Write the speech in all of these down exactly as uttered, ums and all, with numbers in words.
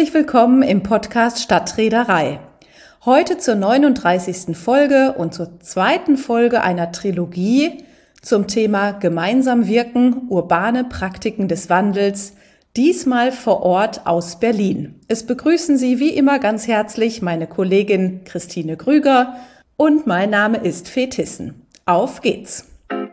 Herzlich willkommen im Podcast Stadtreederei. Heute zur neununddreißigsten Folge und zur zweiten Folge einer Trilogie zum Thema Gemeinsam wirken, urbane Praktiken des Wandels, diesmal vor Ort aus Berlin. Es begrüßen Sie wie immer ganz herzlich meine Kollegin Christine Grüger und mein Name ist Fee Tissen. Auf geht's!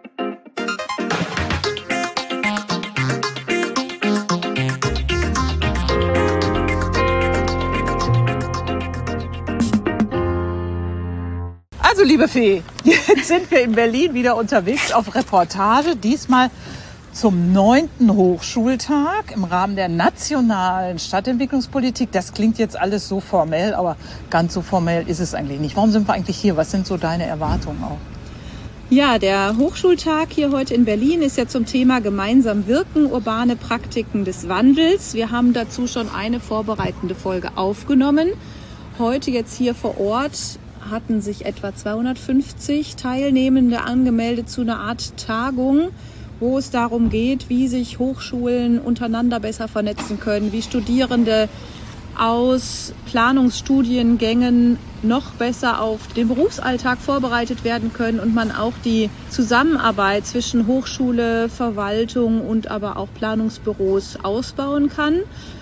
Also, liebe Fee, jetzt sind wir in Berlin wieder unterwegs auf Reportage, diesmal zum neunten Hochschultag im Rahmen der nationalen Stadtentwicklungspolitik. Das klingt jetzt alles so formell, aber ganz so formell ist es eigentlich nicht. Warum sind wir eigentlich hier? Was sind so deine Erwartungen auch? Ja, der Hochschultag hier heute in Berlin ist ja zum Thema Gemeinsam wirken, urbane Praktiken des Wandels. Wir haben dazu schon eine vorbereitende Folge aufgenommen. Heute jetzt hier vor Ort hatten sich etwa zweihundertfünfzig Teilnehmende angemeldet zu einer Art Tagung, wo es darum geht, wie sich Hochschulen untereinander besser vernetzen können, wie Studierende aus Planungsstudiengängen noch besser auf den Berufsalltag vorbereitet werden können und man auch die Zusammenarbeit zwischen Hochschule, Verwaltung und aber auch Planungsbüros ausbauen kann.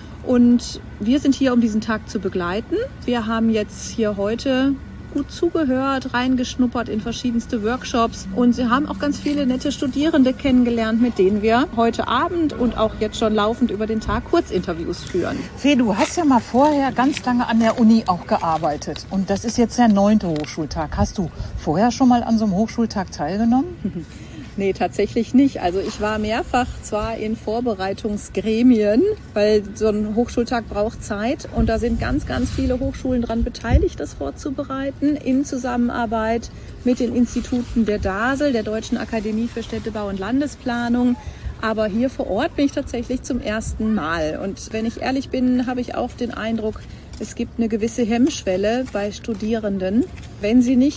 Und wir sind hier, um diesen Tag zu begleiten. Wir haben jetzt hier heute gut zugehört, reingeschnuppert in verschiedenste Workshops und sie haben auch ganz viele nette Studierende kennengelernt, mit denen wir heute Abend und auch jetzt schon laufend über den Tag Kurzinterviews führen. Fee, du hast ja mal vorher ganz lange an der Uni auch gearbeitet und das ist jetzt der neunte Hochschultag. Hast du vorher schon mal an so einem Hochschultag teilgenommen? Nee, tatsächlich nicht. Also ich war mehrfach zwar in Vorbereitungsgremien, weil so ein Hochschultag braucht Zeit und da sind ganz, ganz viele Hochschulen dran beteiligt, das vorzubereiten, in Zusammenarbeit mit den Instituten der D A S L, der Deutschen Akademie für Städtebau und Landesplanung. Aber hier vor Ort bin ich tatsächlich zum ersten Mal. Und wenn ich ehrlich bin, habe ich auch den Eindruck, es gibt eine gewisse Hemmschwelle bei Studierenden, wenn sie nicht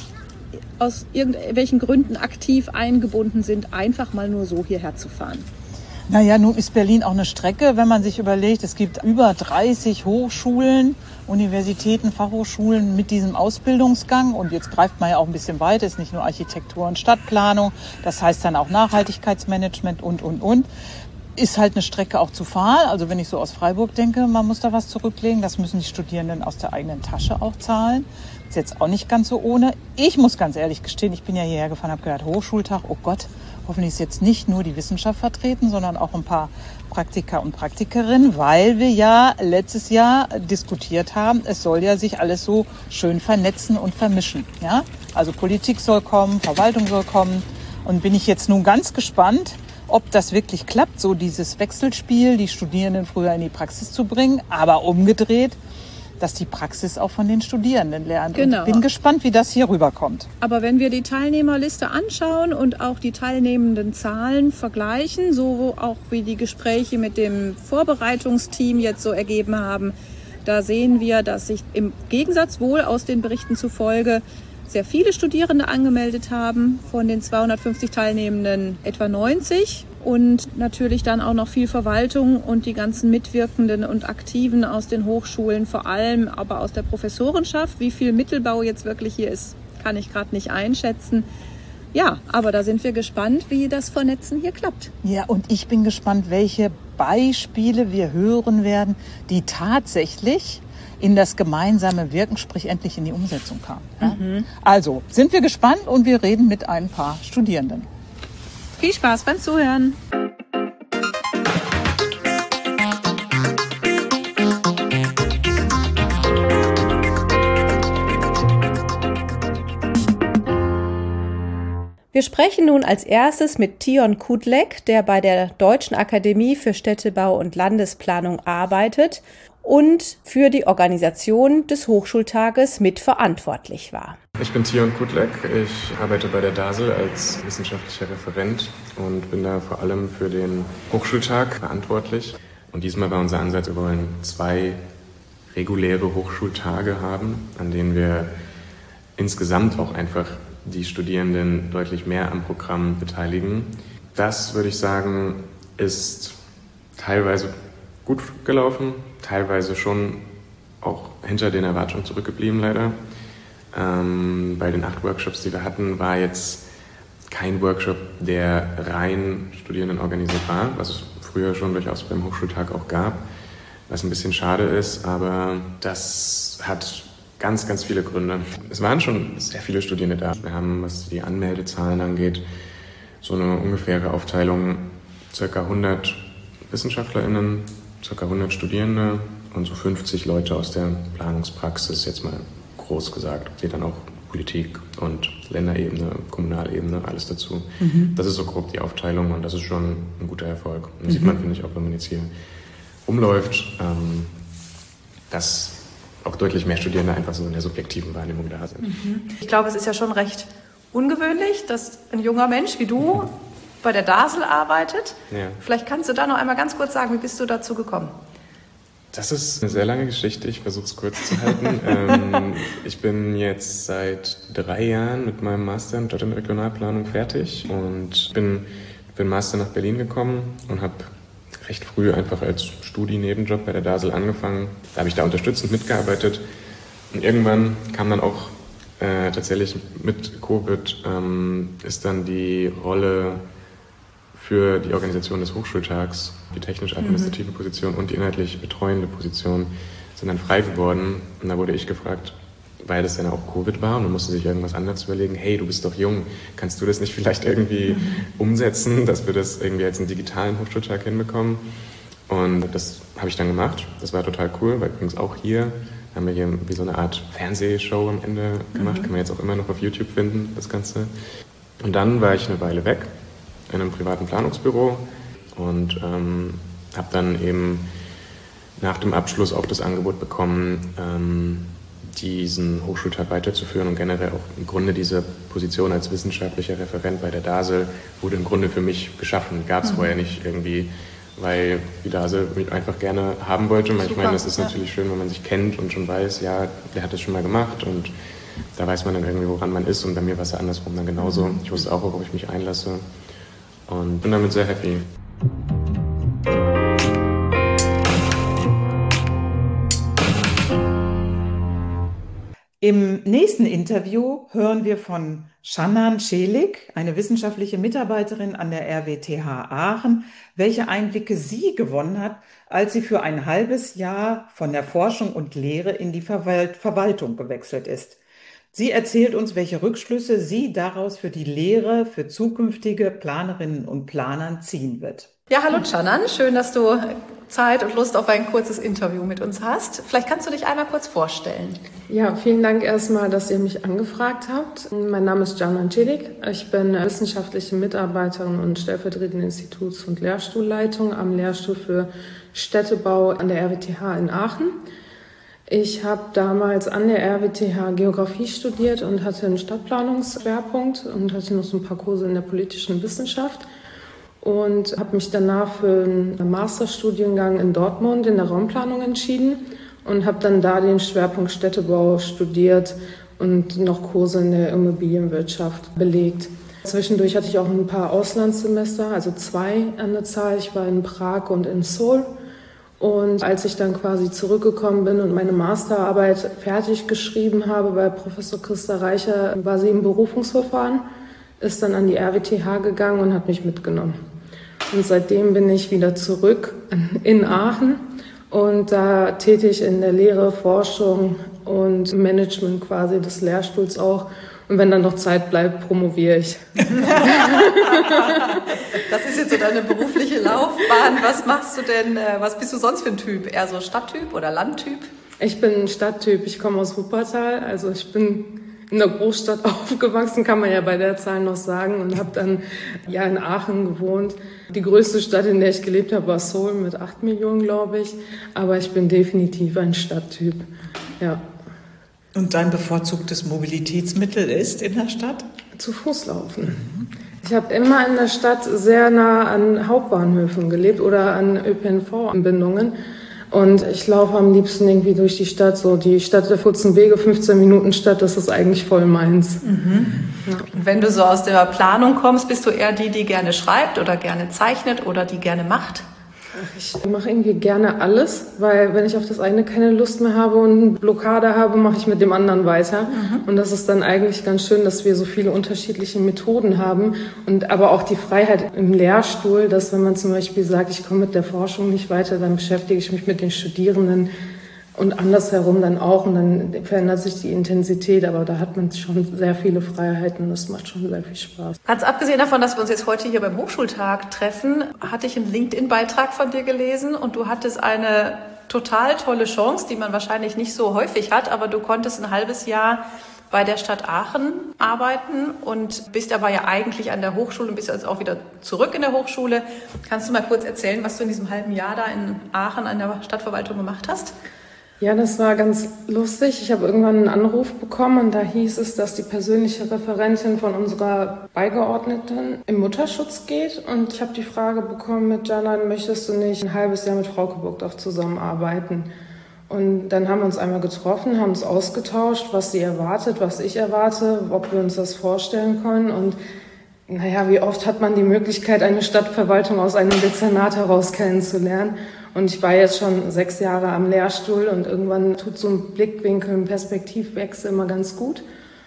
aus irgendwelchen Gründen aktiv eingebunden sind, einfach mal nur so hierher zu fahren. Naja, nun ist Berlin auch eine Strecke, wenn man sich überlegt, es gibt über dreißig Hochschulen, Universitäten, Fachhochschulen mit diesem Ausbildungsgang und jetzt greift man ja auch ein bisschen weiter, ist nicht nur Architektur und Stadtplanung, das heißt dann auch Nachhaltigkeitsmanagement und, und, und. Ist halt eine Strecke auch zu fahren. Also wenn ich so aus Freiburg denke, man muss da was zurücklegen. Das müssen die Studierenden aus der eigenen Tasche auch zahlen. Ist jetzt auch nicht ganz so ohne. Ich muss ganz ehrlich gestehen, ich bin ja hierher gefahren, habe gedacht, Hochschultag, oh Gott, hoffentlich ist jetzt nicht nur die Wissenschaft vertreten, sondern auch ein paar Praktiker und Praktikerinnen, weil wir ja letztes Jahr diskutiert haben, es soll ja sich alles so schön vernetzen und vermischen. Ja? Also Politik soll kommen, Verwaltung soll kommen. Und bin ich jetzt nun ganz gespannt, ob das wirklich klappt, so dieses Wechselspiel, die Studierenden früher in die Praxis zu bringen, aber umgedreht, dass die Praxis auch von den Studierenden lernt. Genau. Und bin gespannt, wie das hier rüberkommt. Aber wenn wir die Teilnehmerliste anschauen und auch die teilnehmenden Zahlen vergleichen, so auch wie die Gespräche mit dem Vorbereitungsteam jetzt so ergeben haben, da sehen wir, dass sich im Gegensatz wohl aus den Berichten zufolge sehr viele Studierende angemeldet haben, von den zweihundertfünfzig Teilnehmenden etwa neunzig und natürlich dann auch noch viel Verwaltung und die ganzen Mitwirkenden und Aktiven aus den Hochschulen, vor allem aber aus der Professorenschaft. Wie viel Mittelbau jetzt wirklich hier ist, kann ich gerade nicht einschätzen. Ja, aber da sind wir gespannt, wie das Vernetzen hier klappt. Ja, und ich bin gespannt, welche Beispiele wir hören werden, die tatsächlich in das gemeinsame Wirken, sprich endlich in die Umsetzung kam. Ja? Mhm. Also sind wir gespannt und wir reden mit ein paar Studierenden. Viel Spaß beim Zuhören! Wir sprechen nun als erstes mit Tion Kudlek, der bei der Deutschen Akademie für Städtebau und Landesplanung arbeitet und für die Organisation des Hochschultages mitverantwortlich war. Ich bin Tion Kudlek, ich arbeite bei der D A S L als wissenschaftlicher Referent und bin da vor allem für den Hochschultag verantwortlich. Und diesmal war unser Ansatz, wir wollen zwei reguläre Hochschultage haben, an denen wir insgesamt auch einfach die Studierenden deutlich mehr am Programm beteiligen. Das, würde ich sagen, ist teilweise gut gelaufen, teilweise schon auch hinter den Erwartungen zurückgeblieben, leider. Ähm, bei den acht Workshops, die wir hatten, war jetzt kein Workshop, der rein Studierenden organisiert war, was es früher schon durchaus beim Hochschultag auch gab, was ein bisschen schade ist, aber das hat ganz, ganz viele Gründe. Es waren schon sehr viele Studierende da. Wir haben, was die Anmeldezahlen angeht, so eine ungefähre Aufteilung, circa hundert WissenschaftlerInnen, circa hundert Studierende und so fünfzig Leute aus der Planungspraxis, jetzt mal groß gesagt. Zählt dann auch Politik und Länderebene, Kommunalebene, alles dazu. Mhm. Das ist so grob die Aufteilung und das ist schon ein guter Erfolg. Und das mhm. sieht man, finde ich, auch wenn man jetzt hier rumläuft, ähm, dass auch deutlich mehr Studierende einfach so in der subjektiven Wahrnehmung da sind. Mhm. Ich glaube, es ist ja schon recht ungewöhnlich, dass ein junger Mensch wie du bei der D A S L arbeitet. Ja. Vielleicht kannst du da noch einmal ganz kurz sagen, wie bist du dazu gekommen? Das ist eine sehr lange Geschichte, ich versuche es kurz zu halten. ähm, ich bin jetzt seit drei Jahren mit meinem Master in Stadt- und Regionalplanung fertig und bin für den Master nach Berlin gekommen und habe recht früh einfach als Studi-Nebenjob bei der D A S L angefangen. Da habe ich da unterstützend mitgearbeitet und irgendwann kam dann auch äh, tatsächlich mit Covid ähm, ist dann die Rolle für die Organisation des Hochschultags, die technisch-administrative mhm. Position und die inhaltlich betreuende Position sind dann frei geworden. Und da wurde ich gefragt, weil das dann auch Covid war und man musste sich irgendwas anderes überlegen. Hey, du bist doch jung, kannst du das nicht vielleicht irgendwie mhm. umsetzen, dass wir das irgendwie als einen digitalen Hochschultag hinbekommen? Und das habe ich dann gemacht. Das war total cool, weil übrigens auch hier haben wir hier wie so eine Art Fernsehshow am Ende gemacht. Mhm. Kann man jetzt auch immer noch auf YouTube finden, das Ganze. Und dann war ich eine Weile weg in einem privaten Planungsbüro und ähm, habe dann eben nach dem Abschluss auch das Angebot bekommen, ähm, diesen Hochschultag weiterzuführen und generell auch im Grunde diese Position als wissenschaftlicher Referent bei der D A S L wurde im Grunde für mich geschaffen. Gab es mhm. vorher nicht irgendwie, weil die D A S L mich einfach gerne haben wollte. Super, ich meine, das ist ja. natürlich schön, wenn man sich kennt und schon weiß, ja, der hat das schon mal gemacht und da weiß man dann irgendwie, woran man ist und bei mir war es ja andersrum dann genauso. Mhm. Ich wusste auch, worauf ich mich einlasse. Und bin damit sehr happy. Im nächsten Interview hören wir von Shannan Celik, eine wissenschaftliche Mitarbeiterin an der R W T H Aachen, welche Einblicke sie gewonnen hat, als sie für ein halbes Jahr von der Forschung und Lehre in die Verwalt- Verwaltung gewechselt ist. Sie erzählt uns, welche Rückschlüsse sie daraus für die Lehre für zukünftige Planerinnen und Planern ziehen wird. Ja, hallo Shannan, schön, dass du Zeit und Lust auf ein kurzes Interview mit uns hast. Vielleicht kannst du dich einmal kurz vorstellen. Ja, vielen Dank erstmal, dass ihr mich angefragt habt. Mein Name ist Shannan Celik. Ich bin wissenschaftliche Mitarbeiterin und stellvertretende Instituts- und Lehrstuhlleitung am Lehrstuhl für Städtebau an der R W T H in Aachen. Ich habe damals an der R W T H Geografie studiert und hatte einen Stadtplanungsschwerpunkt und hatte noch so ein paar Kurse in der politischen Wissenschaft und habe mich danach für einen Masterstudiengang in Dortmund in der Raumplanung entschieden und habe dann da den Schwerpunkt Städtebau studiert und noch Kurse in der Immobilienwirtschaft belegt. Zwischendurch hatte ich auch ein paar Auslandssemester, also zwei an der Zahl. Ich war in Prag und in Seoul. Und als ich dann quasi zurückgekommen bin und meine Masterarbeit fertig geschrieben habe bei Professor Christa Reicher, war sie im Berufungsverfahren, ist dann an die R W T H gegangen und hat mich mitgenommen. Und seitdem bin ich wieder zurück in Aachen und da tätig in der Lehre, Forschung und Management quasi des Lehrstuhls auch. Und wenn dann noch Zeit bleibt, promoviere ich. Das ist jetzt so deine berufliche Laufbahn. Was machst du denn, was bist du sonst für ein Typ? Eher so Stadttyp oder Landtyp? Ich bin ein Stadttyp. Ich komme aus Wuppertal. Also ich bin in der Großstadt aufgewachsen, kann man ja bei der Zahl noch sagen. Und habe dann ja in Aachen gewohnt. Die größte Stadt, in der ich gelebt habe, war Seoul mit acht Millionen, glaube ich. Aber ich bin definitiv ein Stadttyp, ja. Und dein bevorzugtes Mobilitätsmittel ist in der Stadt? Zu Fuß laufen. Ich habe immer in der Stadt sehr nah an Hauptbahnhöfen gelebt oder an Ö P N V-Anbindungen. Und ich laufe am liebsten irgendwie durch die Stadt, so die Stadt der kurzen Wege, fünfzehn Minuten Stadt, das ist eigentlich voll meins. Mhm. Ja. Und wenn du so aus der Planung kommst, bist du eher die, die gerne schreibt oder gerne zeichnet oder die gerne macht? Ich mache irgendwie gerne alles, weil wenn ich auf das eine keine Lust mehr habe und eine Blockade habe, mache ich mit dem anderen weiter. Mhm. Und das ist dann eigentlich ganz schön, dass wir so viele unterschiedliche Methoden haben und aber auch die Freiheit im Lehrstuhl, dass wenn man zum Beispiel sagt, ich komme mit der Forschung nicht weiter, dann beschäftige ich mich mit den Studierenden und andersherum dann auch und dann verändert sich die Intensität, aber da hat man schon sehr viele Freiheiten und das macht schon sehr viel Spaß. Ganz abgesehen davon, dass wir uns jetzt heute hier beim Hochschultag treffen, hatte ich einen LinkedIn-Beitrag von dir gelesen und du hattest eine total tolle Chance, die man wahrscheinlich nicht so häufig hat, aber du konntest ein halbes Jahr bei der Stadt Aachen arbeiten und bist aber ja eigentlich an der Hochschule und bist jetzt auch wieder zurück in der Hochschule. Kannst du mal kurz erzählen, was du in diesem halben Jahr da in Aachen an der Stadtverwaltung gemacht hast? Ja, das war ganz lustig. Ich habe irgendwann einen Anruf bekommen und da hieß es, dass die persönliche Referentin von unserer Beigeordneten im Mutterschutz geht. Und ich habe die Frage bekommen mit Canan, möchtest du nicht ein halbes Jahr mit Frauke Burgdorf zusammenarbeiten? Und dann haben wir uns einmal getroffen, haben uns ausgetauscht, was sie erwartet, was ich erwarte, ob wir uns das vorstellen können. Und naja, wie oft hat man die Möglichkeit, eine Stadtverwaltung aus einem Dezernat heraus kennenzulernen? Und ich war jetzt schon sechs Jahre am Lehrstuhl und irgendwann tut so ein Blickwinkel, ein Perspektivwechsel immer ganz gut.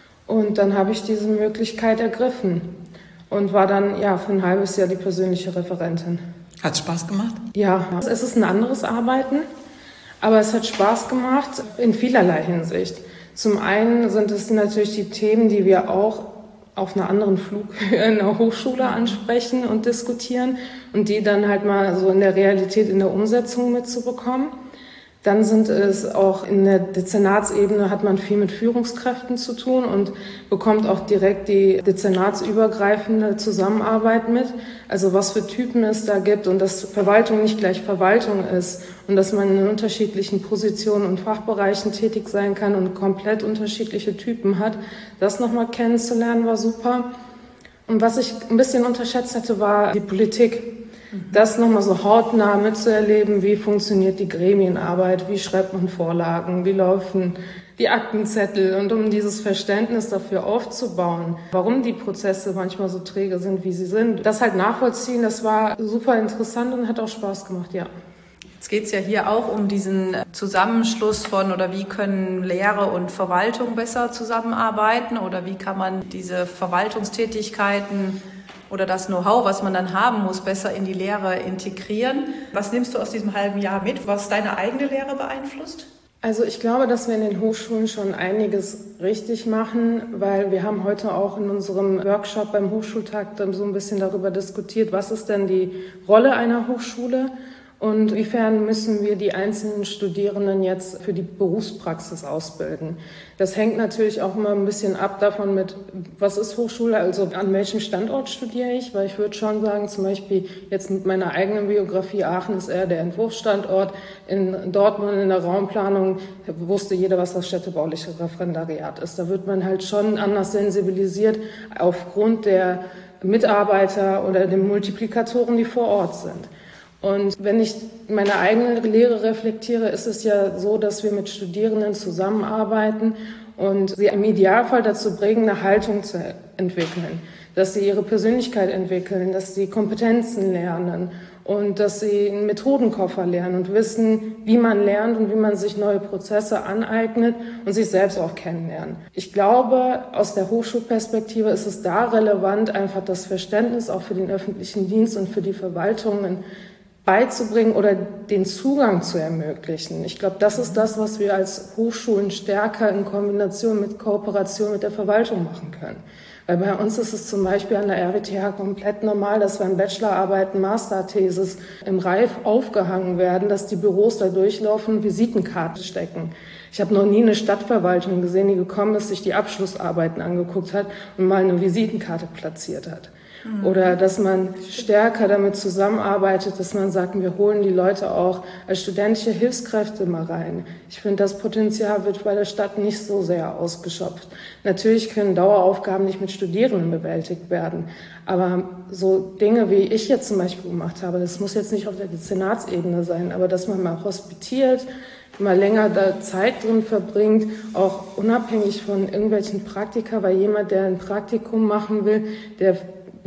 Und dann habe ich diese Möglichkeit ergriffen und war dann ja für ein halbes Jahr die persönliche Referentin. Hat es Spaß gemacht? Ja, es ist ein anderes Arbeiten, aber es hat Spaß gemacht in vielerlei Hinsicht. Zum einen sind es natürlich die Themen, die wir auch auf einer anderen Flughöhe in der Hochschule ansprechen und diskutieren und die dann halt mal so in der Realität, in der Umsetzung mitzubekommen. Dann sind es auch in der Dezernatsebene hat man viel mit Führungskräften zu tun und bekommt auch direkt die dezernatsübergreifende Zusammenarbeit mit. Also was für Typen es da gibt und dass Verwaltung nicht gleich Verwaltung ist und dass man in unterschiedlichen Positionen und Fachbereichen tätig sein kann und komplett unterschiedliche Typen hat. Das nochmal kennenzulernen war super. Und was ich ein bisschen unterschätzt hatte, war die Politik. Das nochmal so hautnah mitzuerleben, wie funktioniert die Gremienarbeit, wie schreibt man Vorlagen, wie laufen die Aktenzettel und um dieses Verständnis dafür aufzubauen, warum die Prozesse manchmal so träge sind, wie sie sind. Das halt nachvollziehen, das war super interessant und hat auch Spaß gemacht, ja. Jetzt geht es ja hier auch um diesen Zusammenschluss von oder wie können Lehre und Verwaltung besser zusammenarbeiten oder wie kann man diese Verwaltungstätigkeiten oder das Know-how, was man dann haben muss, besser in die Lehre integrieren. Was nimmst du aus diesem halben Jahr mit, was deine eigene Lehre beeinflusst? Also ich glaube, dass wir in den Hochschulen schon einiges richtig machen, weil wir haben heute auch in unserem Workshop beim Hochschultag dann so ein bisschen darüber diskutiert, was ist denn die Rolle einer Hochschule und inwiefern müssen wir die einzelnen Studierenden jetzt für die Berufspraxis ausbilden. Das hängt natürlich auch immer ein bisschen ab davon mit, was ist Hochschule, also an welchem Standort studiere ich, weil ich würde schon sagen, zum Beispiel jetzt mit meiner eigenen Biografie, Aachen ist eher der Entwurfsstandort, in Dortmund in der Raumplanung wusste jeder, was das städtebauliche Referendariat ist. Da wird man halt schon anders sensibilisiert aufgrund der Mitarbeiter oder den Multiplikatoren, die vor Ort sind. Und wenn ich meine eigene Lehre reflektiere, ist es ja so, dass wir mit Studierenden zusammenarbeiten und sie im Idealfall dazu bringen, eine Haltung zu entwickeln, dass sie ihre Persönlichkeit entwickeln, dass sie Kompetenzen lernen und dass sie einen Methodenkoffer lernen und wissen, wie man lernt und wie man sich neue Prozesse aneignet und sich selbst auch kennenlernen. Ich glaube, aus der Hochschulperspektive ist es da relevant, einfach das Verständnis auch für den öffentlichen Dienst und für die Verwaltungen beizubringen oder den Zugang zu ermöglichen. Ich glaube, das ist das, was wir als Hochschulen stärker in Kombination mit Kooperation mit der Verwaltung machen können. Weil bei uns ist es zum Beispiel an der R W T H komplett normal, dass wenn Bachelorarbeiten, Masterthesis im Reif aufgehangen werden, dass die Büros da durchlaufen und Visitenkarten stecken. Ich habe noch nie eine Stadtverwaltung gesehen, die gekommen ist, sich die Abschlussarbeiten angeguckt hat und mal eine Visitenkarte platziert hat. Oder dass man stärker damit zusammenarbeitet, dass man sagt, wir holen die Leute auch als studentische Hilfskräfte mal rein. Ich finde, das Potenzial wird bei der Stadt nicht so sehr ausgeschöpft. Natürlich können Daueraufgaben nicht mit Studierenden bewältigt werden, aber so Dinge, wie ich jetzt zum Beispiel gemacht habe, das muss jetzt nicht auf der Dezernatsebene sein, aber dass man mal hospitiert, mal länger da Zeit drin verbringt, auch unabhängig von irgendwelchen Praktika, weil jemand, der ein Praktikum machen will, der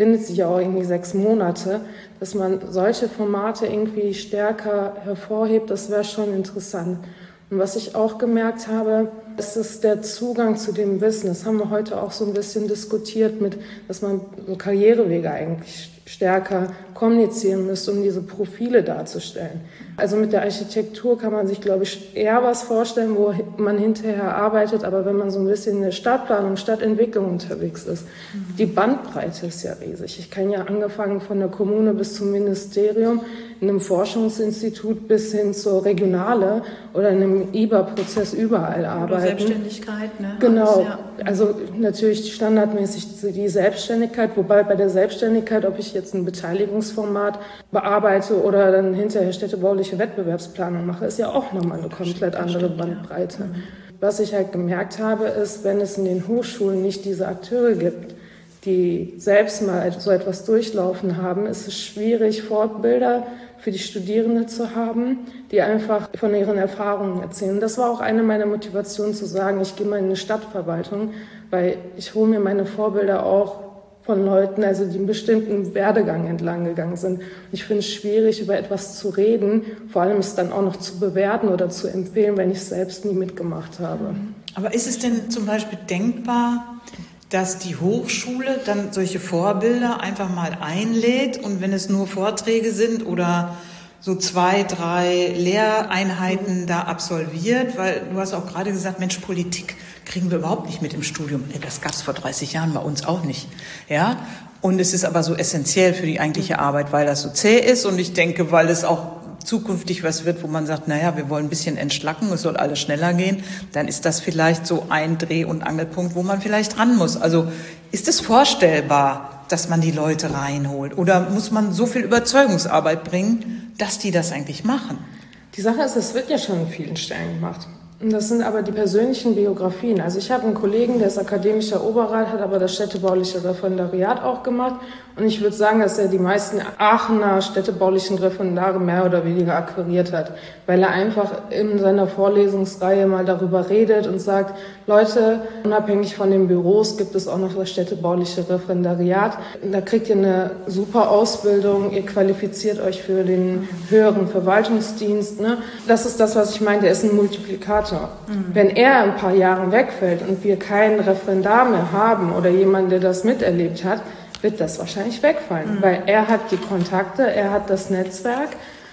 bindet sich ja auch irgendwie sechs Monate, dass man solche Formate irgendwie stärker hervorhebt, das wäre schon interessant. Und was ich auch gemerkt habe, ist es der Zugang zu dem Wissen. Das haben wir heute auch so ein bisschen diskutiert, mit, dass man so Karrierewege eigentlich stärker kommunizieren müsste, um diese Profile darzustellen. Also mit der Architektur kann man sich, glaube ich, eher was vorstellen, wo man hinterher arbeitet, aber wenn man so ein bisschen in der Stadtplanung, Stadtentwicklung unterwegs ist, mhm. die Bandbreite ist ja riesig. Ich kann ja angefangen von der Kommune bis zum Ministerium, in einem Forschungsinstitut bis hin zur Regionale oder in einem I B A-Prozess überall arbeiten. Oder Selbstständigkeit, ne? Genau, Alles, ja. Also natürlich standardmäßig die Selbstständigkeit, wobei bei der Selbstständigkeit, ob ich jetzt ein Beteiligungsformat bearbeite oder dann hinterher städtebauliche Wettbewerbsplanung mache, ist ja auch nochmal eine komplett andere Bandbreite. Was ich halt gemerkt habe, ist, wenn es in den Hochschulen nicht diese Akteure gibt, die selbst mal so etwas durchlaufen haben, ist es schwierig, Fortbilder für die Studierenden zu haben, die einfach von ihren Erfahrungen erzählen. Das war auch eine meiner Motivationen zu sagen, ich gehe mal in eine Stadtverwaltung, weil ich hole mir meine Vorbilder auch von Leuten, also die einen bestimmten Werdegang entlang gegangen sind. Ich finde es schwierig, über etwas zu reden, vor allem es dann auch noch zu bewerten oder zu empfehlen, wenn ich es selbst nie mitgemacht habe. Aber ist es denn zum Beispiel denkbar, dass die Hochschule dann solche Vorbilder einfach mal einlädt und wenn es nur Vorträge sind oder so zwei, drei Lehreinheiten da absolviert, weil du hast auch gerade gesagt, Mensch, Politik kriegen wir überhaupt nicht mit im Studium. Das gab es vor dreißig Jahren bei uns auch nicht. Ja? Und es ist aber so essentiell für die eigentliche Arbeit, weil das so zäh ist und ich denke, weil es auch zukünftig was wird, wo man sagt, naja, wir wollen ein bisschen entschlacken, es soll alles schneller gehen, dann ist das vielleicht so ein Dreh- und Angelpunkt, wo man vielleicht ran muss. Also ist es vorstellbar, dass man die Leute reinholt? Oder muss man so viel Überzeugungsarbeit bringen, dass die das eigentlich machen? Die Sache ist, es wird ja schon in vielen Stellen gemacht. Und das sind aber die persönlichen Biografien. Also ich habe einen Kollegen, der ist akademischer Oberrat, hat aber das städtebauliche Referendariat auch gemacht. Und ich würde sagen, dass er die meisten Aachener städtebaulichen Referendare mehr oder weniger akquiriert hat, weil er einfach in seiner Vorlesungsreihe mal darüber redet und sagt, Leute, unabhängig von den Büros gibt es auch noch das städtebauliche Referendariat. Da kriegt ihr eine super Ausbildung, ihr qualifiziert euch für den höheren Verwaltungsdienst. Ne? Das ist das, was ich meine, der ist ein Multiplikator. Mhm. Wenn er ein paar Jahre wegfällt und wir keinen Referendar mehr haben oder jemanden, der das miterlebt hat, wird das wahrscheinlich wegfallen, mhm. weil er hat die Kontakte, er hat das Netzwerk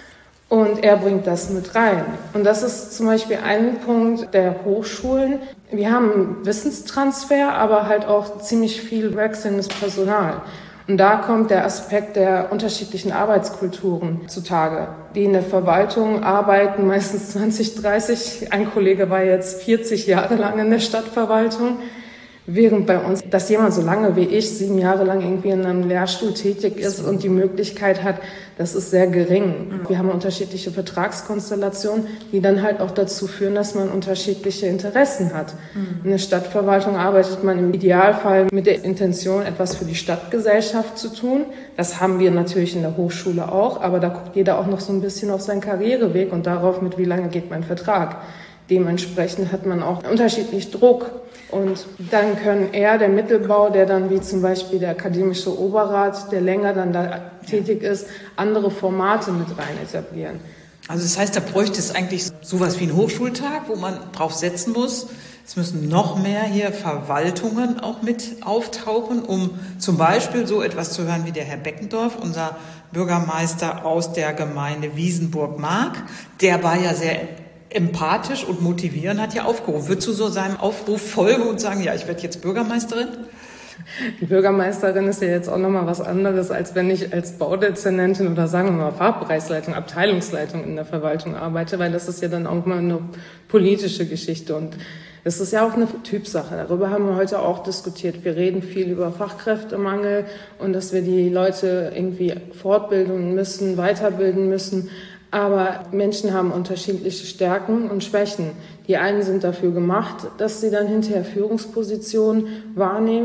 und er bringt das mit rein. Und das ist zum Beispiel ein Punkt der Hochschulen. Wir haben Wissenstransfer, aber halt auch ziemlich viel wechselndes Personal. Und da kommt der Aspekt der unterschiedlichen Arbeitskulturen zutage. Die in der Verwaltung arbeiten meistens zwanzig, dreißig. Ein Kollege war jetzt vierzig Jahre lang in der Stadtverwaltung. Während bei uns, dass jemand so lange wie ich, sieben Jahre lang irgendwie in einem Lehrstuhl tätig ist und die Möglichkeit hat, das ist sehr gering. Wir haben unterschiedliche Vertragskonstellationen, die dann halt auch dazu führen, dass man unterschiedliche Interessen hat. In der Stadtverwaltung arbeitet man im Idealfall mit der Intention, etwas für die Stadtgesellschaft zu tun. Das haben wir natürlich in der Hochschule auch, aber da guckt jeder auch noch so ein bisschen auf seinen Karriereweg und darauf, mit wie lange geht mein Vertrag. Dementsprechend hat man auch unterschiedlich Druck. Und dann können eher der Mittelbau, der dann wie zum Beispiel der akademische Oberrat, der länger dann da tätig ist, andere Formate mit rein etablieren. Also das heißt, da bräuchte es eigentlich sowas wie einen Hochschultag, wo man drauf setzen muss. Es müssen noch mehr hier Verwaltungen auch mit auftauchen, um zum Beispiel so etwas zu hören wie der Herr Beckendorf, unser Bürgermeister aus der Gemeinde Wiesenburg-Mark. Der war ja sehr empathisch und motivierend, hat ja aufgerufen. Würdest du so seinem Aufruf folgen und sagen, ja, ich werde jetzt Bürgermeisterin? Die Bürgermeisterin ist ja jetzt auch nochmal was anderes, als wenn ich als Baudezernentin oder sagen wir mal Fachbereichsleitung, Abteilungsleitung in der Verwaltung arbeite, weil das ist ja dann auch mal eine politische Geschichte und es ist ja auch eine Typsache. Darüber haben wir heute auch diskutiert. Wir reden viel über Fachkräftemangel und dass wir die Leute irgendwie fortbilden müssen, weiterbilden müssen. Aber Menschen haben unterschiedliche Stärken und Schwächen. Die einen sind dafür gemacht, dass sie dann hinterher Führungspositionen wahrnehmen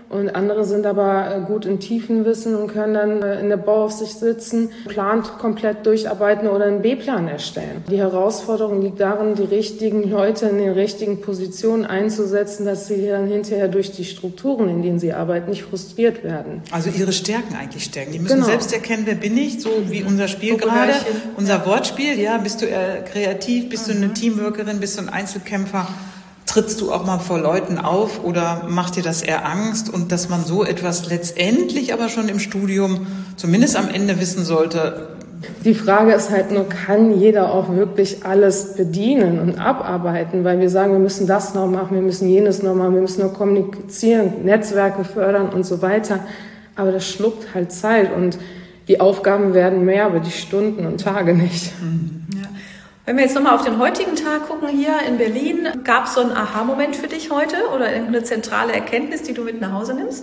Und andere sind aber gut in Tiefenwissen und können dann in der Bauaufsicht sitzen, Plan komplett durcharbeiten oder einen B-Plan erstellen. Die Herausforderung liegt darin, die richtigen Leute in den richtigen Positionen einzusetzen, dass sie dann hinterher durch die Strukturen, in denen sie arbeiten, nicht frustriert werden. Also ihre Stärken eigentlich stärken. Die müssen Genau. selbst erkennen, wer bin ich, so wie unser Spiel gerade, unser Wortspiel. Ja, bist du eher kreativ, bist mhm. du eine Teamworkerin, bist du ein Einzelkämpfer? Trittst du auch mal vor Leuten auf oder macht dir das eher Angst? Und dass man so etwas letztendlich aber schon im Studium zumindest am Ende wissen sollte. Die Frage ist halt nur, kann jeder auch wirklich alles bedienen und abarbeiten? Weil wir sagen, wir müssen das noch machen, wir müssen jenes noch machen, wir müssen nur kommunizieren, Netzwerke fördern und so weiter. Aber das schluckt halt Zeit und die Aufgaben werden mehr, aber die Stunden und Tage nicht. Mhm. Ja. Wenn wir jetzt nochmal auf den heutigen Tag gucken hier in Berlin, gab es so einen Aha-Moment für dich heute oder irgendeine zentrale Erkenntnis, die du mit nach Hause nimmst?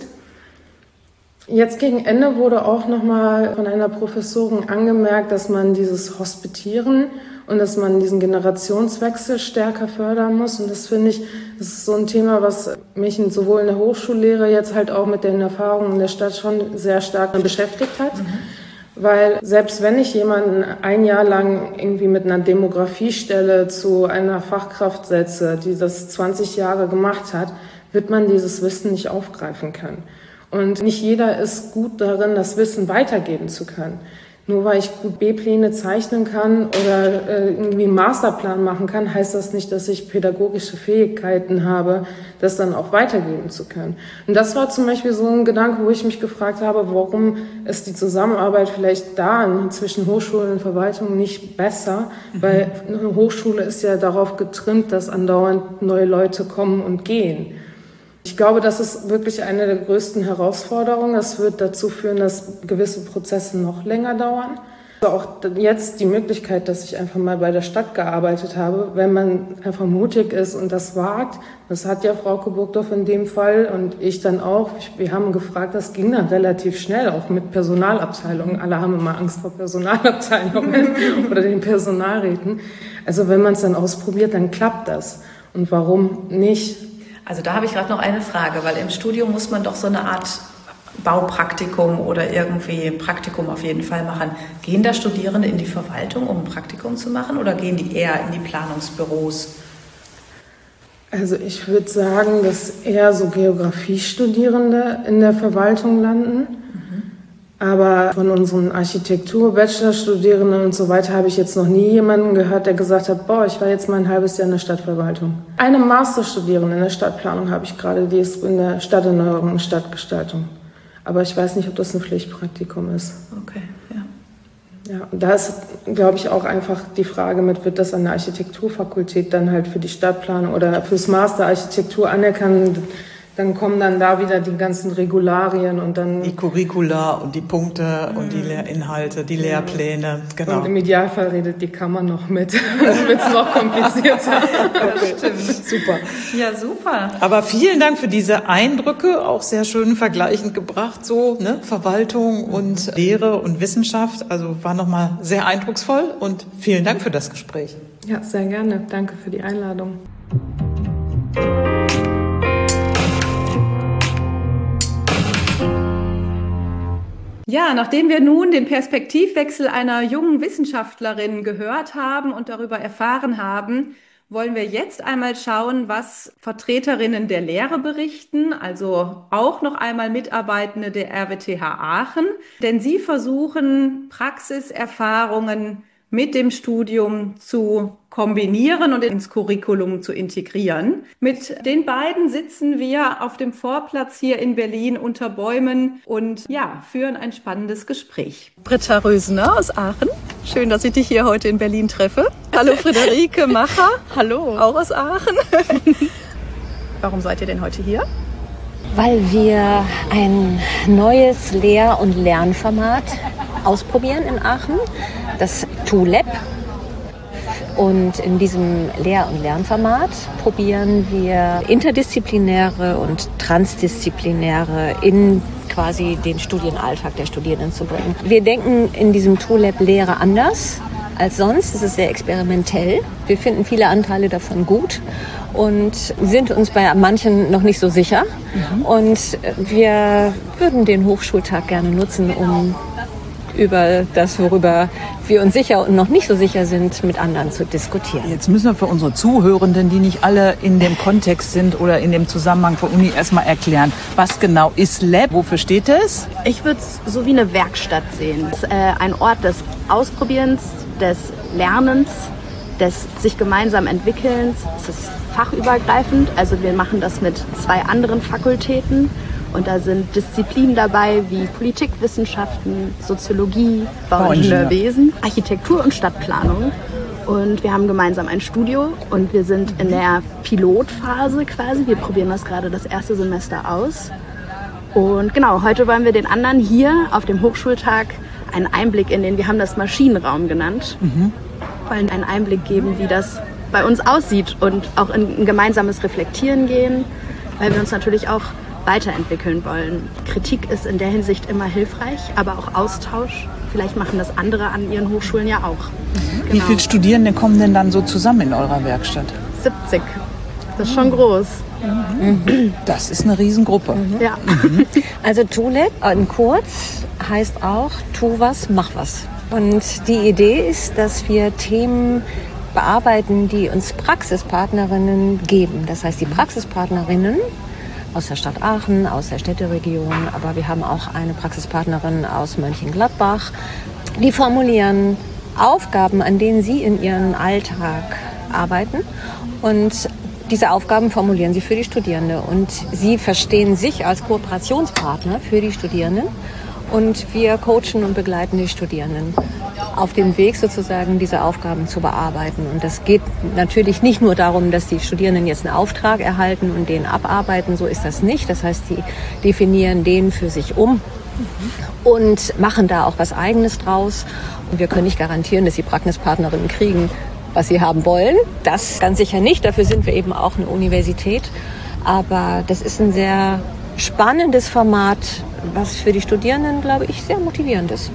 Jetzt gegen Ende wurde auch nochmal von einer Professorin angemerkt, dass man dieses Hospitieren und dass man diesen Generationswechsel stärker fördern muss. Und das finde ich, das ist so ein Thema, was mich sowohl in der Hochschullehre jetzt halt auch mit den Erfahrungen in der Stadt schon sehr stark beschäftigt hat. Mhm. Weil selbst wenn ich jemanden ein Jahr lang irgendwie mit einer Demografiestelle zu einer Fachkraft setze, die das zwanzig Jahre gemacht hat, wird man dieses Wissen nicht aufgreifen können. Und nicht jeder ist gut darin, das Wissen weitergeben zu können. Nur weil ich gut B-Pläne zeichnen kann oder äh, irgendwie einen Masterplan machen kann, heißt das nicht, dass ich pädagogische Fähigkeiten habe, das dann auch weitergeben zu können. Und das war zum Beispiel so ein Gedanke, wo ich mich gefragt habe, warum ist die Zusammenarbeit vielleicht da zwischen Hochschule und Verwaltung nicht besser? Mhm. Weil eine Hochschule ist ja darauf getrimmt, dass andauernd neue Leute kommen und gehen. Ich glaube, das ist wirklich eine der größten Herausforderungen. Das wird dazu führen, dass gewisse Prozesse noch länger dauern. Also auch jetzt die Möglichkeit, dass ich einfach mal bei der Stadt gearbeitet habe, wenn man einfach mutig ist und das wagt. Das hat ja Frauke Burgdorf in dem Fall und ich dann auch. Wir haben gefragt, das ging dann relativ schnell, auch mit Personalabteilungen. Alle haben immer Angst vor Personalabteilungen oder den Personalräten. Also wenn man es dann ausprobiert, dann klappt das. Und warum nicht? Also da habe ich gerade noch eine Frage, weil im Studium muss man doch so eine Art Baupraktikum oder irgendwie Praktikum auf jeden Fall machen. Gehen da Studierende in die Verwaltung, um ein Praktikum zu machen, oder gehen die eher in die Planungsbüros? Also ich würde sagen, dass eher so Geografiestudierende in der Verwaltung landen. Aber von unseren Architektur-Bachelorstudierenden und so weiter habe ich jetzt noch nie jemanden gehört, der gesagt hat, boah, ich war jetzt mal ein halbes Jahr in der Stadtverwaltung. Eine Masterstudierende in der Stadtplanung habe ich gerade, die ist in der Stadterneuerung und Stadtgestaltung. Aber ich weiß nicht, ob das ein Pflichtpraktikum ist. Okay, ja. Ja, und da ist, glaube ich, auch einfach die Frage mit, wird das an der Architekturfakultät dann halt für die Stadtplanung oder fürs Master Architektur anerkannt? Dann kommen dann da wieder die ganzen Regularien und dann... Die Curricula und die Punkte und die Lehrinhalte, die Lehrpläne, genau. Und im Idealfall redet die Kammer noch mit. Dann wird es noch komplizierter. Okay. Stimmt, super. Ja, super. Aber vielen Dank für diese Eindrücke, auch sehr schön vergleichend gebracht, so, ne, Verwaltung und Lehre und Wissenschaft. Also war nochmal sehr eindrucksvoll und vielen Dank für das Gespräch. Ja, sehr gerne. Danke für die Einladung. Ja, nachdem wir nun den Perspektivwechsel einer jungen Wissenschaftlerin gehört haben und darüber erfahren haben, wollen wir jetzt einmal schauen, was Vertreterinnen der Lehre berichten, also auch noch einmal Mitarbeitende der R W T H Aachen, denn sie versuchen, Praxiserfahrungen mit dem Studium zu kombinieren und ins Curriculum zu integrieren. Mit den beiden sitzen wir auf dem Vorplatz hier in Berlin unter Bäumen und ja, führen ein spannendes Gespräch. Britta Rösener aus Aachen. Schön, dass ich dich hier heute in Berlin treffe. Hallo Friederike Macher. Hallo. Auch aus Aachen. Warum seid ihr denn heute hier? Weil wir ein neues Lehr- und Lernformat ausprobieren in Aachen, das T U Lab. Und in diesem Lehr- und Lernformat probieren wir interdisziplinäre und transdisziplinäre in quasi den Studienalltag der Studierenden zu bringen. Wir denken in diesem T U Lab Lehre anders als sonst. Es ist sehr experimentell. Wir finden viele Anteile davon gut und sind uns bei manchen noch nicht so sicher. Mhm. Und wir würden den Hochschultag gerne nutzen, um über das, worüber wir uns sicher und noch nicht so sicher sind, mit anderen zu diskutieren. Jetzt müssen wir für unsere Zuhörenden, die nicht alle in dem Kontext sind oder in dem Zusammenhang von Uni, erstmal erklären, was genau ist Lab, wofür steht es? Ich würde es so wie eine Werkstatt sehen. Es ist äh, ein Ort des Ausprobierens, des Lernens, des sich gemeinsam Entwickelns. Es ist fachübergreifend, also wir machen das mit zwei anderen Fakultäten. Und da sind Disziplinen dabei wie Politikwissenschaften, Soziologie, Bauingenieurwesen, Architektur und Stadtplanung. Und wir haben gemeinsam ein Studio und wir sind in der Pilotphase quasi. Wir probieren das gerade das erste Semester aus. Und genau, heute wollen wir den anderen hier auf dem Hochschultag einen Einblick in den, wir haben das Maschinenraum genannt, mhm. wollen einen Einblick geben, wie das bei uns aussieht und auch in ein gemeinsames Reflektieren gehen, weil wir uns natürlich auch weiterentwickeln wollen. Kritik ist in der Hinsicht immer hilfreich, aber auch Austausch. Vielleicht machen das andere an ihren Hochschulen ja auch. Mhm. Genau. Wie viele Studierende kommen denn dann so zusammen in eurer Werkstatt? siebzig. Das ist schon groß. Mhm. Das ist eine Riesengruppe. Mhm. Ja. Mhm. Also TULEP in kurz heißt auch tu was, mach was. Und die Idee ist, dass wir Themen bearbeiten, die uns Praxispartnerinnen geben. Das heißt, die Praxispartnerinnen aus der Stadt Aachen, aus der Städteregion, aber wir haben auch eine Praxispartnerin aus Mönchengladbach. Die formulieren Aufgaben, an denen sie in ihrem Alltag arbeiten und diese Aufgaben formulieren sie für die Studierenden und sie verstehen sich als Kooperationspartner für die Studierenden und wir coachen und begleiten die Studierenden auf dem Weg sozusagen diese Aufgaben zu bearbeiten. Und das geht natürlich nicht nur darum, dass die Studierenden jetzt einen Auftrag erhalten und den abarbeiten, so ist das nicht. Das heißt, die definieren den für sich um und machen da auch was Eigenes draus. Und wir können nicht garantieren, dass die Praxispartnerinnen kriegen, was sie haben wollen. Das ganz sicher nicht, dafür sind wir eben auch eine Universität. Aber das ist ein sehr spannendes Format, was für die Studierenden, glaube ich, sehr motivierend ist.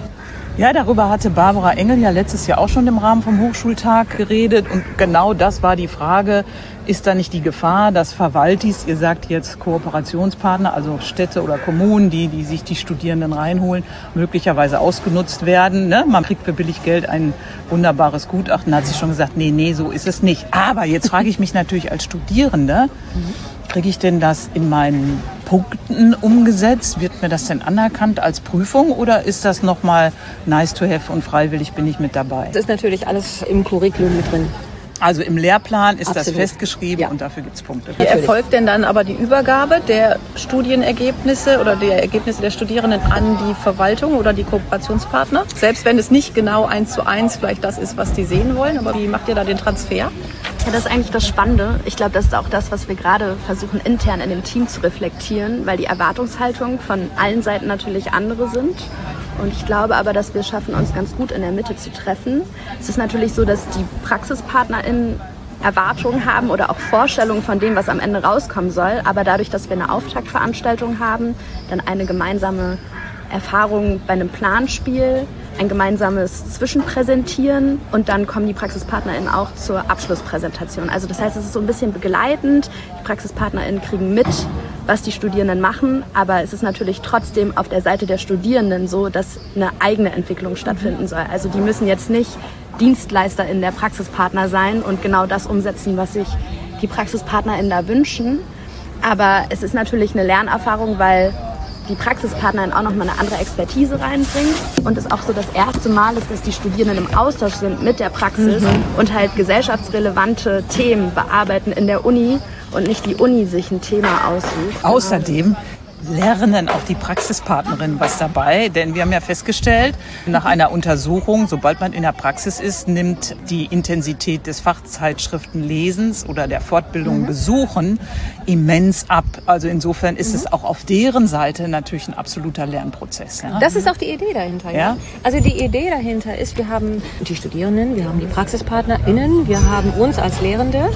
Ja, darüber hatte Barbara Engel ja letztes Jahr auch schon im Rahmen vom Hochschultag geredet. Und genau das war die Frage, ist da nicht die Gefahr, dass Verwaltis, ihr sagt jetzt Kooperationspartner, also Städte oder Kommunen, die, die sich die Studierenden reinholen, möglicherweise ausgenutzt werden. Ne? Man kriegt für billig Geld ein wunderbares Gutachten. Da hat sie schon gesagt, nee, nee, so ist es nicht. Aber jetzt frage ich mich natürlich als Studierende, kriege ich denn das in meinen Punkten umgesetzt? Wird mir das denn anerkannt als Prüfung oder ist das nochmal nice to have und freiwillig bin ich mit dabei? Das ist natürlich alles im Curriculum mit drin. Also im Lehrplan ist Absolut. Das festgeschrieben, ja. Und dafür gibt es Punkte. Wie erfolgt denn dann aber die Übergabe der Studienergebnisse oder der Ergebnisse der Studierenden an die Verwaltung oder die Kooperationspartner? Selbst wenn es nicht genau eins zu eins vielleicht das ist, was die sehen wollen, aber wie macht ihr da den Transfer? Ja, das ist eigentlich das Spannende. Ich glaube, das ist auch das, was wir gerade versuchen, intern in dem Team zu reflektieren, weil die Erwartungshaltungen von allen Seiten natürlich andere sind. Und ich glaube aber, dass wir es schaffen, uns ganz gut in der Mitte zu treffen. Es ist natürlich so, dass die PraxispartnerInnen Erwartungen haben oder auch Vorstellungen von dem, was am Ende rauskommen soll. Aber dadurch, dass wir eine Auftaktveranstaltung haben, dann eine gemeinsame Erfahrung bei einem Planspiel, ein gemeinsames Zwischenpräsentieren und dann kommen die PraxispartnerInnen auch zur Abschlusspräsentation. Also das heißt, es ist so ein bisschen begleitend. Die PraxispartnerInnen kriegen mit, was die Studierenden machen, aber es ist natürlich trotzdem auf der Seite der Studierenden so, dass eine eigene Entwicklung stattfinden soll. Also die müssen jetzt nicht Dienstleister in der Praxispartner sein und genau das umsetzen, was sich die PraxispartnerInnen da wünschen. Aber es ist natürlich eine Lernerfahrung, weil die Praxispartnerin auch nochmal eine andere Expertise reinbringt und es auch so das erste Mal ist, dass die Studierenden im Austausch sind mit der Praxis mhm. und halt gesellschaftsrelevante Themen bearbeiten in der Uni und nicht die Uni sich ein Thema aussucht. Außerdem lernen auch die Praxispartnerinnen was dabei, denn wir haben ja festgestellt, nach einer Untersuchung, sobald man in der Praxis ist, nimmt die Intensität des Fachzeitschriftenlesens oder der Fortbildung mhm. besuchen immens ab. Also insofern ist mhm. es auch auf deren Seite natürlich ein absoluter Lernprozess. Ja? Das ist auch die Idee dahinter. Ja? Ja? Also die Idee dahinter ist, wir haben die Studierenden, wir haben die PraxispartnerInnen, wir haben uns als Lehrende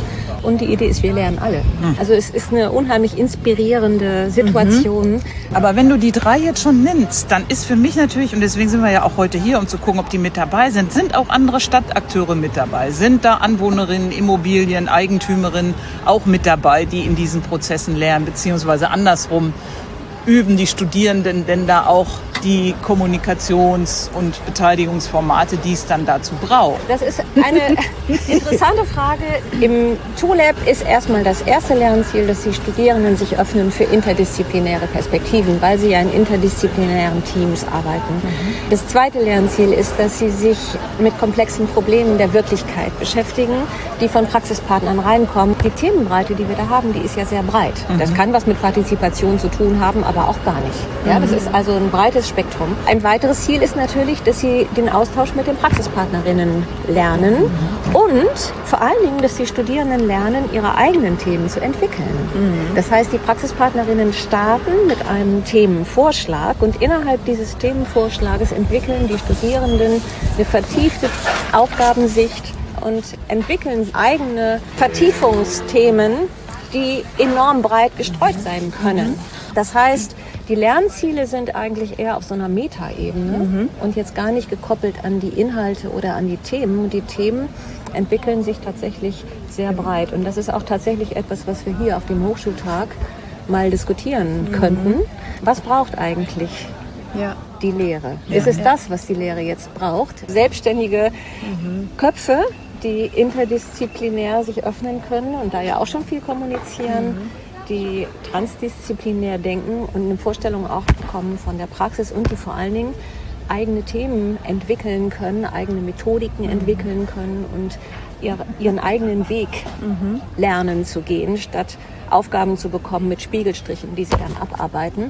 und die Idee ist, wir lernen alle. Mhm. Also es ist eine unheimlich inspirierende Situation. Mhm. Aber wenn du die drei jetzt schon nennst, dann ist für mich natürlich, und deswegen sind wir ja auch heute hier, um zu gucken, ob die mit dabei sind, sind auch andere Stadtakteure mit dabei? Sind da Anwohnerinnen, Immobilien, Eigentümerinnen auch mit dabei, die in diesen Prozessen lernen, beziehungsweise andersrum? Üben die Studierenden denn da auch die Kommunikations- und Beteiligungsformate, die es dann dazu braucht? Das ist eine interessante Frage. Im TULab ist erstmal das erste Lernziel, dass die Studierenden sich öffnen für interdisziplinäre Perspektiven, weil sie ja in interdisziplinären Teams arbeiten. Mhm. Das zweite Lernziel ist, dass sie sich mit komplexen Problemen der Wirklichkeit beschäftigen, die von Praxispartnern reinkommen. Die Themenbreite, die wir da haben, die ist ja sehr breit. Mhm. Das kann was mit Partizipation zu tun haben, aber auch gar nicht. Ja, das ist also ein breites Spektrum. Ein weiteres Ziel ist natürlich, dass sie den Austausch mit den Praxispartnerinnen lernen und vor allen Dingen, dass die Studierenden lernen, ihre eigenen Themen zu entwickeln. Mhm. Das heißt, die Praxispartnerinnen starten mit einem Themenvorschlag und innerhalb dieses Themenvorschlages entwickeln die Studierenden eine vertiefte Aufgabensicht und entwickeln eigene Vertiefungsthemen, die enorm breit gestreut sein können. Mhm. Das heißt, die Lernziele sind eigentlich eher auf so einer Metaebene mhm. und jetzt gar nicht gekoppelt an die Inhalte oder an die Themen. Und die Themen entwickeln sich tatsächlich sehr breit. Und das ist auch tatsächlich etwas, was wir hier auf dem Hochschultag mal diskutieren mhm. könnten. Was braucht eigentlich ja. die Lehre? Ja. Ist es ja. das, was die Lehre jetzt braucht? Selbstständige mhm. Köpfe, die interdisziplinär sich öffnen können und da ja auch schon viel kommunizieren. Mhm. die transdisziplinär denken und eine Vorstellung auch bekommen von der Praxis und die vor allen Dingen eigene Themen entwickeln können, eigene Methodiken mhm. entwickeln können und ihr, ihren eigenen Weg mhm. lernen zu gehen, statt Aufgaben zu bekommen mit Spiegelstrichen, die sie dann abarbeiten.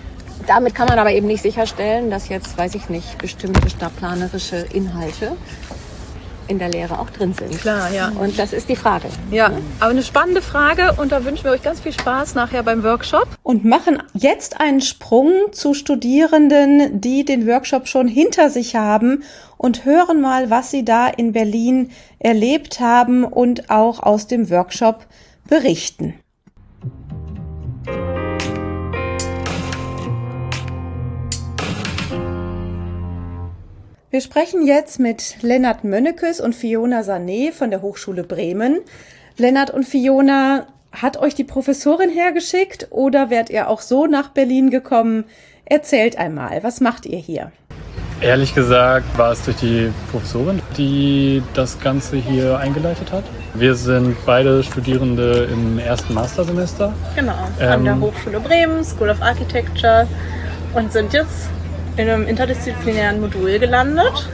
Damit kann man aber eben nicht sicherstellen, dass jetzt, weiß ich nicht, bestimmte stadtplanerische Inhalte in der Lehre auch drin sind. Klar, ja. Und das ist die Frage. Ja, aber eine spannende Frage und da wünschen wir euch ganz viel Spaß nachher beim Workshop. Und machen jetzt einen Sprung zu Studierenden, die den Workshop schon hinter sich haben und hören mal, was sie da in Berlin erlebt haben und auch aus dem Workshop berichten. Wir sprechen jetzt mit Lennart Mönnekes und Fiona Sané von der Hochschule Bremen. Lennart und Fiona, hat euch die Professorin hergeschickt oder wärt ihr auch so nach Berlin gekommen? Erzählt einmal, was macht ihr hier? Ehrlich gesagt war es durch die Professorin, die das Ganze hier eingeleitet hat. Wir sind beide Studierende im ersten Mastersemester. Genau, an ähm, der Hochschule Bremen, School of Architecture und sind jetzt in einem interdisziplinären Modul gelandet,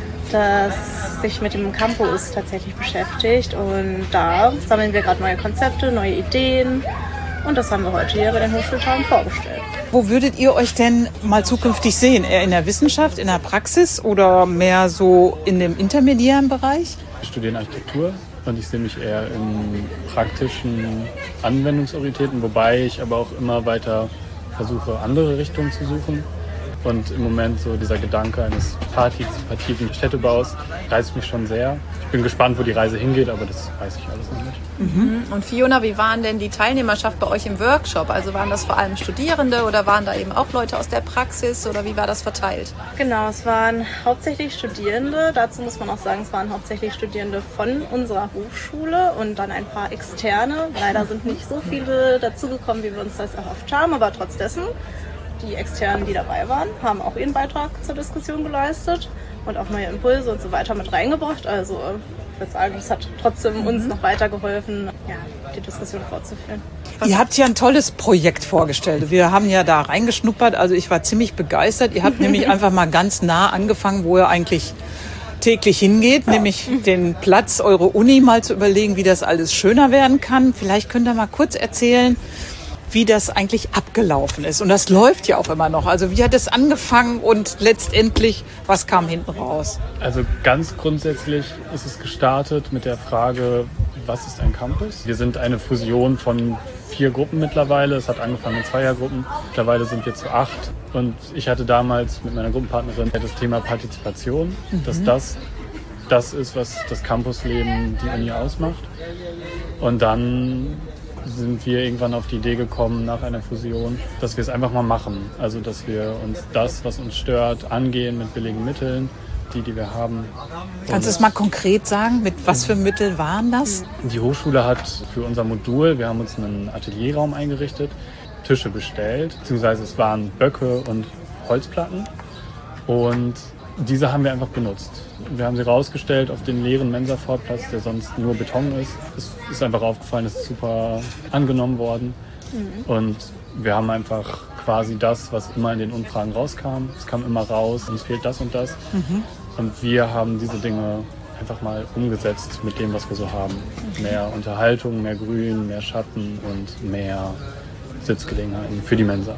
das sich mit dem Campus tatsächlich beschäftigt. Und da sammeln wir gerade neue Konzepte, neue Ideen. Und das haben wir heute hier bei den Hochschultagen vorgestellt. Wo würdet ihr euch denn mal zukünftig sehen? Eher in der Wissenschaft, in der Praxis oder mehr so in dem intermediären Bereich? Wir studieren Architektur und ich sehe mich eher in praktischen, anwendungsorientierten, wobei ich aber auch immer weiter versuche, andere Richtungen zu suchen. Und im Moment so dieser Gedanke eines partizipativen Städtebaus reizt mich schon sehr. Ich bin gespannt, wo die Reise hingeht, aber das weiß ich alles noch nicht. Mhm. Und Fiona, wie waren denn die Teilnehmerschaft bei euch im Workshop? Also waren das vor allem Studierende oder waren da eben auch Leute aus der Praxis oder wie war das verteilt? Genau, es waren hauptsächlich Studierende. Dazu muss man auch sagen, es waren hauptsächlich Studierende von unserer Hochschule und dann ein paar Externe. Leider sind nicht so viele dazugekommen, wie wir uns das erhofft haben, aber trotz dessen. Die Externen, die dabei waren, haben auch ihren Beitrag zur Diskussion geleistet und auch neue Impulse und so weiter mit reingebracht. Also ich würde sagen, es hat trotzdem uns noch weitergeholfen, ja, die Diskussion fortzuführen. Was Ihr habt ja ein tolles Projekt vorgestellt. Wir haben ja da reingeschnuppert, also ich war ziemlich begeistert. Ihr habt nämlich einfach mal ganz nah angefangen, wo ihr eigentlich täglich hingeht, nämlich den Platz, eure Uni mal zu überlegen, wie das alles schöner werden kann. Vielleicht könnt ihr mal kurz erzählen, wie das eigentlich abgelaufen ist. Und das läuft ja auch immer noch. Also wie hat es angefangen und letztendlich, was kam hinten raus? Also ganz grundsätzlich ist es gestartet mit der Frage, was ist ein Campus? Wir sind eine Fusion von vier Gruppen mittlerweile. Es hat angefangen mit Zweiergruppen. Mittlerweile sind wir zu acht. Und ich hatte damals mit meiner Gruppenpartnerin das Thema Partizipation, mhm. dass das das ist, was das Campusleben, die Uni ausmacht. Und dann sind wir irgendwann auf die Idee gekommen nach einer Fusion, dass wir es einfach mal machen. Also dass wir uns das, was uns stört, angehen mit billigen Mitteln, die, die wir haben. Kannst du es mal konkret sagen? Mit was für Mitteln waren das? Die Hochschule hat für unser Modul, wir haben uns einen Atelierraum eingerichtet, Tische bestellt, beziehungsweise es waren Böcke und Holzplatten und diese haben wir einfach benutzt. Wir haben sie rausgestellt auf den leeren Mensa-Vorplatz, der sonst nur Beton ist. Es ist einfach aufgefallen, es ist super angenommen worden. Mhm. Und wir haben einfach quasi das, was immer in den Umfragen rauskam. Es kam immer raus, uns fehlt das und das. Mhm. Und wir haben diese Dinge einfach mal umgesetzt mit dem, was wir so haben. Mehr Unterhaltung, mehr Grün, mehr Schatten und mehr Sitzgelegenheiten für die Mensa.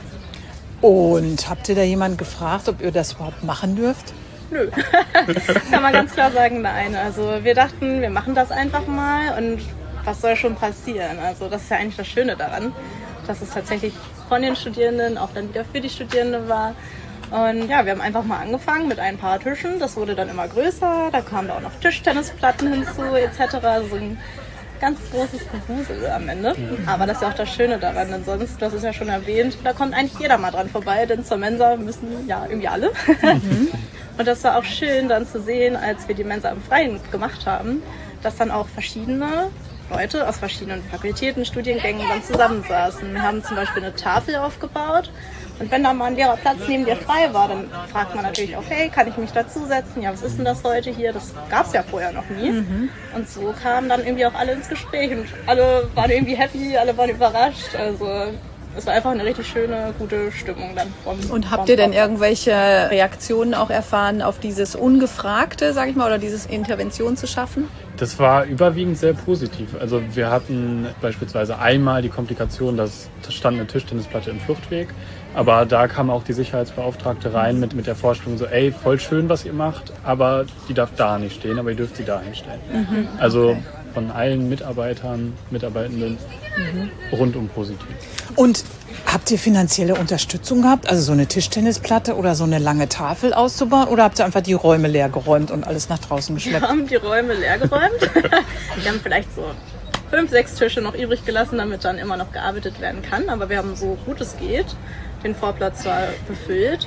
Und habt ihr da jemanden gefragt, ob ihr das überhaupt machen dürft? Nö. Kann man ganz klar sagen, nein. Also wir dachten, wir machen das einfach mal und was soll schon passieren? Also das ist ja eigentlich das Schöne daran, dass es tatsächlich von den Studierenden auch dann wieder für die Studierenden war. Und ja, wir haben einfach mal angefangen mit ein paar Tischen. Das wurde dann immer größer. Da kamen da auch noch Tischtennisplatten hinzu et cetera. Also ein ganz großes Gewusel am Ende. Aber das ist ja auch das Schöne daran, denn sonst, das ist ja schon erwähnt, da kommt eigentlich jeder mal dran vorbei, denn zur Mensa müssen ja irgendwie alle. Mhm. Und das war auch schön dann zu sehen, als wir die Mensa im Freien gemacht haben, dass dann auch verschiedene Leute aus verschiedenen Fakultäten, Studiengängen dann zusammensaßen. Wir haben zum Beispiel eine Tafel aufgebaut. Und wenn da mal ein leerer Platz neben dir frei war, dann fragt man natürlich auch, hey, kann ich mich dazusetzen? Ja, was ist denn das heute hier? Das gab es ja vorher noch nie. Mhm. Und so kamen dann irgendwie auch alle ins Gespräch und alle waren irgendwie happy, alle waren überrascht. Also es war einfach eine richtig schöne, gute Stimmung dann. Vom, und habt ihr denn irgendwelche Reaktionen auch erfahren auf dieses Ungefragte, sag ich mal, oder dieses Intervention zu schaffen? Das war überwiegend sehr positiv. Also wir hatten beispielsweise einmal die Komplikation, dass da stand eine Tischtennisplatte im Fluchtweg. Aber da kam auch die Sicherheitsbeauftragte rein mit, mit der Vorstellung so, ey, voll schön, was ihr macht, aber die darf da nicht stehen, aber ihr dürft sie da hinstellen. Mhm, also okay. Von allen Mitarbeitern, Mitarbeitenden mhm. rundum positiv. Und habt ihr finanzielle Unterstützung gehabt, also so eine Tischtennisplatte oder so eine lange Tafel auszubauen, oder habt ihr einfach die Räume leer geräumt und alles nach draußen geschleppt? Wir haben die Räume leer geräumt. Wir haben vielleicht so fünf, sechs Tische noch übrig gelassen, damit dann immer noch gearbeitet werden kann. Aber wir haben so gut es geht den Vorplatz zwar befüllt.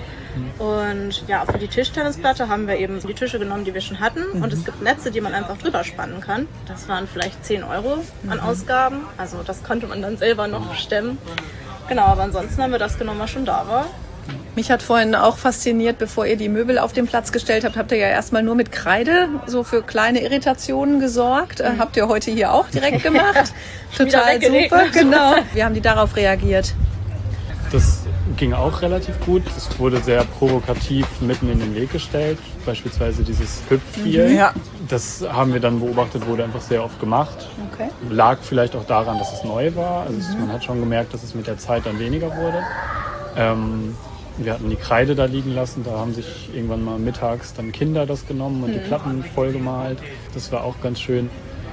Und ja, für die Tischtennisplatte haben wir eben die Tische genommen, die wir schon hatten. Mhm. Und es gibt Netze, die man einfach drüber spannen kann. Das waren vielleicht zehn Euro an mhm. Ausgaben. Also das konnte man dann selber noch stemmen. Genau, aber ansonsten haben wir das genommen, was schon da war. Mich hat vorhin auch fasziniert, bevor ihr die Möbel auf den Platz gestellt habt, habt ihr ja erstmal nur mit Kreide so für kleine Irritationen gesorgt. Mhm. Äh, habt ihr heute hier auch direkt gemacht. Total super, genau. Wie haben die darauf reagiert? Das ging auch relativ gut. Es wurde sehr provokativ mitten in den Weg gestellt. Beispielsweise dieses Hüpfspiel. Mhm, ja. Das haben wir dann beobachtet, wurde einfach sehr oft gemacht. Okay. Lag vielleicht auch daran, dass es neu war. Also mhm. es, man hat schon gemerkt, dass es mit der Zeit dann weniger wurde. Ähm, wir hatten die Kreide da liegen lassen. Da haben sich irgendwann mal mittags dann Kinder das genommen und mhm. die Platten vollgemalt. Das war auch ganz schön.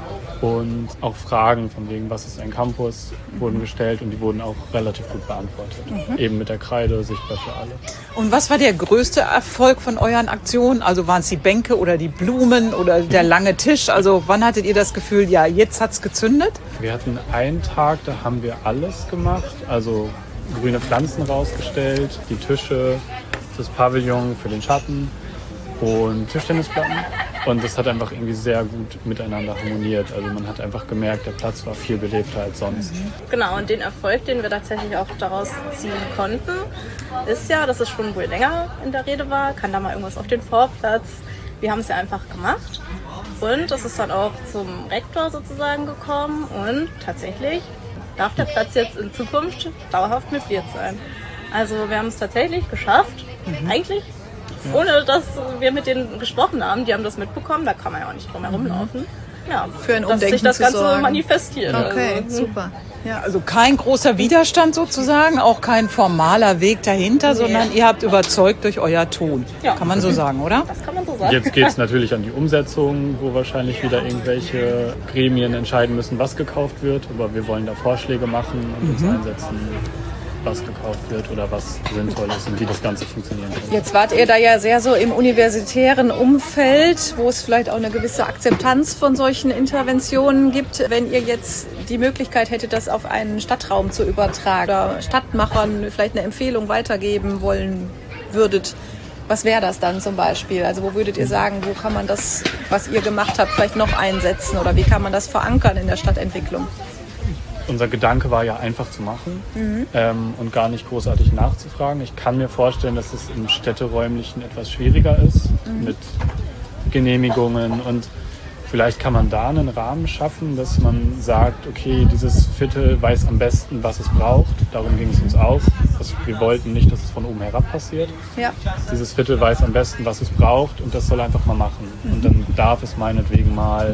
Und auch Fragen von wegen, was ist ein Campus, wurden gestellt und die wurden auch relativ gut beantwortet. Mhm. Eben mit der Kreide, sichtbar für alle. Und was war der größte Erfolg von euren Aktionen? Also waren es die Bänke oder die Blumen oder der lange Tisch? Also wann hattet ihr das Gefühl, ja, jetzt hat's gezündet? Wir hatten einen Tag, da haben wir alles gemacht. Also grüne Pflanzen rausgestellt, die Tische, das Pavillon für den Schatten und Tischtennisplatten. Und das hat einfach irgendwie sehr gut miteinander harmoniert. Also man hat einfach gemerkt, der Platz war viel belebter als sonst. Genau, und den Erfolg, den wir tatsächlich auch daraus ziehen konnten, ist ja, dass es schon wohl länger in der Rede war, kann da mal irgendwas auf den Vorplatz. Wir haben es ja einfach gemacht. Und es ist dann auch zum Rektor sozusagen gekommen. Und tatsächlich darf der Platz jetzt in Zukunft dauerhaft möbliert sein. Also wir haben es tatsächlich geschafft, mhm. eigentlich. Ohne dass wir mit denen gesprochen haben, die haben das mitbekommen, da kann man ja auch nicht drum herum laufen. Ja, für ein Umdenken dass sich das zu Ganze sorgen. manifestiert. Okay, also, super. Ja, also kein großer Widerstand sozusagen, auch kein formaler Weg dahinter, nee. sondern ihr habt überzeugt durch euer Ton. Ja. Kann man so sagen, oder? Das kann man so sagen. Jetzt geht es natürlich an die Umsetzung, wo wahrscheinlich wieder irgendwelche Gremien entscheiden müssen, was gekauft wird. Aber wir wollen da Vorschläge machen und uns mhm. einsetzen, was gekauft wird oder was sinnvoll ist und wie das Ganze funktionieren kann. Jetzt wart ihr da ja sehr so im universitären Umfeld, wo es vielleicht auch eine gewisse Akzeptanz von solchen Interventionen gibt. Wenn ihr jetzt die Möglichkeit hättet, das auf einen Stadtraum zu übertragen oder Stadtmachern vielleicht eine Empfehlung weitergeben wollen würdet, was wäre das dann zum Beispiel? Also wo würdet ihr sagen, wo kann man das, was ihr gemacht habt, vielleicht noch einsetzen oder wie kann man das verankern in der Stadtentwicklung? Unser Gedanke war ja einfach zu machen mhm. ähm, und gar nicht großartig nachzufragen. Ich kann mir vorstellen, dass es im Städteräumlichen etwas schwieriger ist mhm. mit Genehmigungen und vielleicht kann man da einen Rahmen schaffen, dass man sagt, okay, dieses Viertel weiß am besten, was es braucht. Darum ging es uns auch. Wir wollten nicht, dass es von oben herab passiert. Ja. Dieses Viertel weiß am besten, was es braucht und das soll einfach mal machen. Mhm. Und dann darf es meinetwegen mal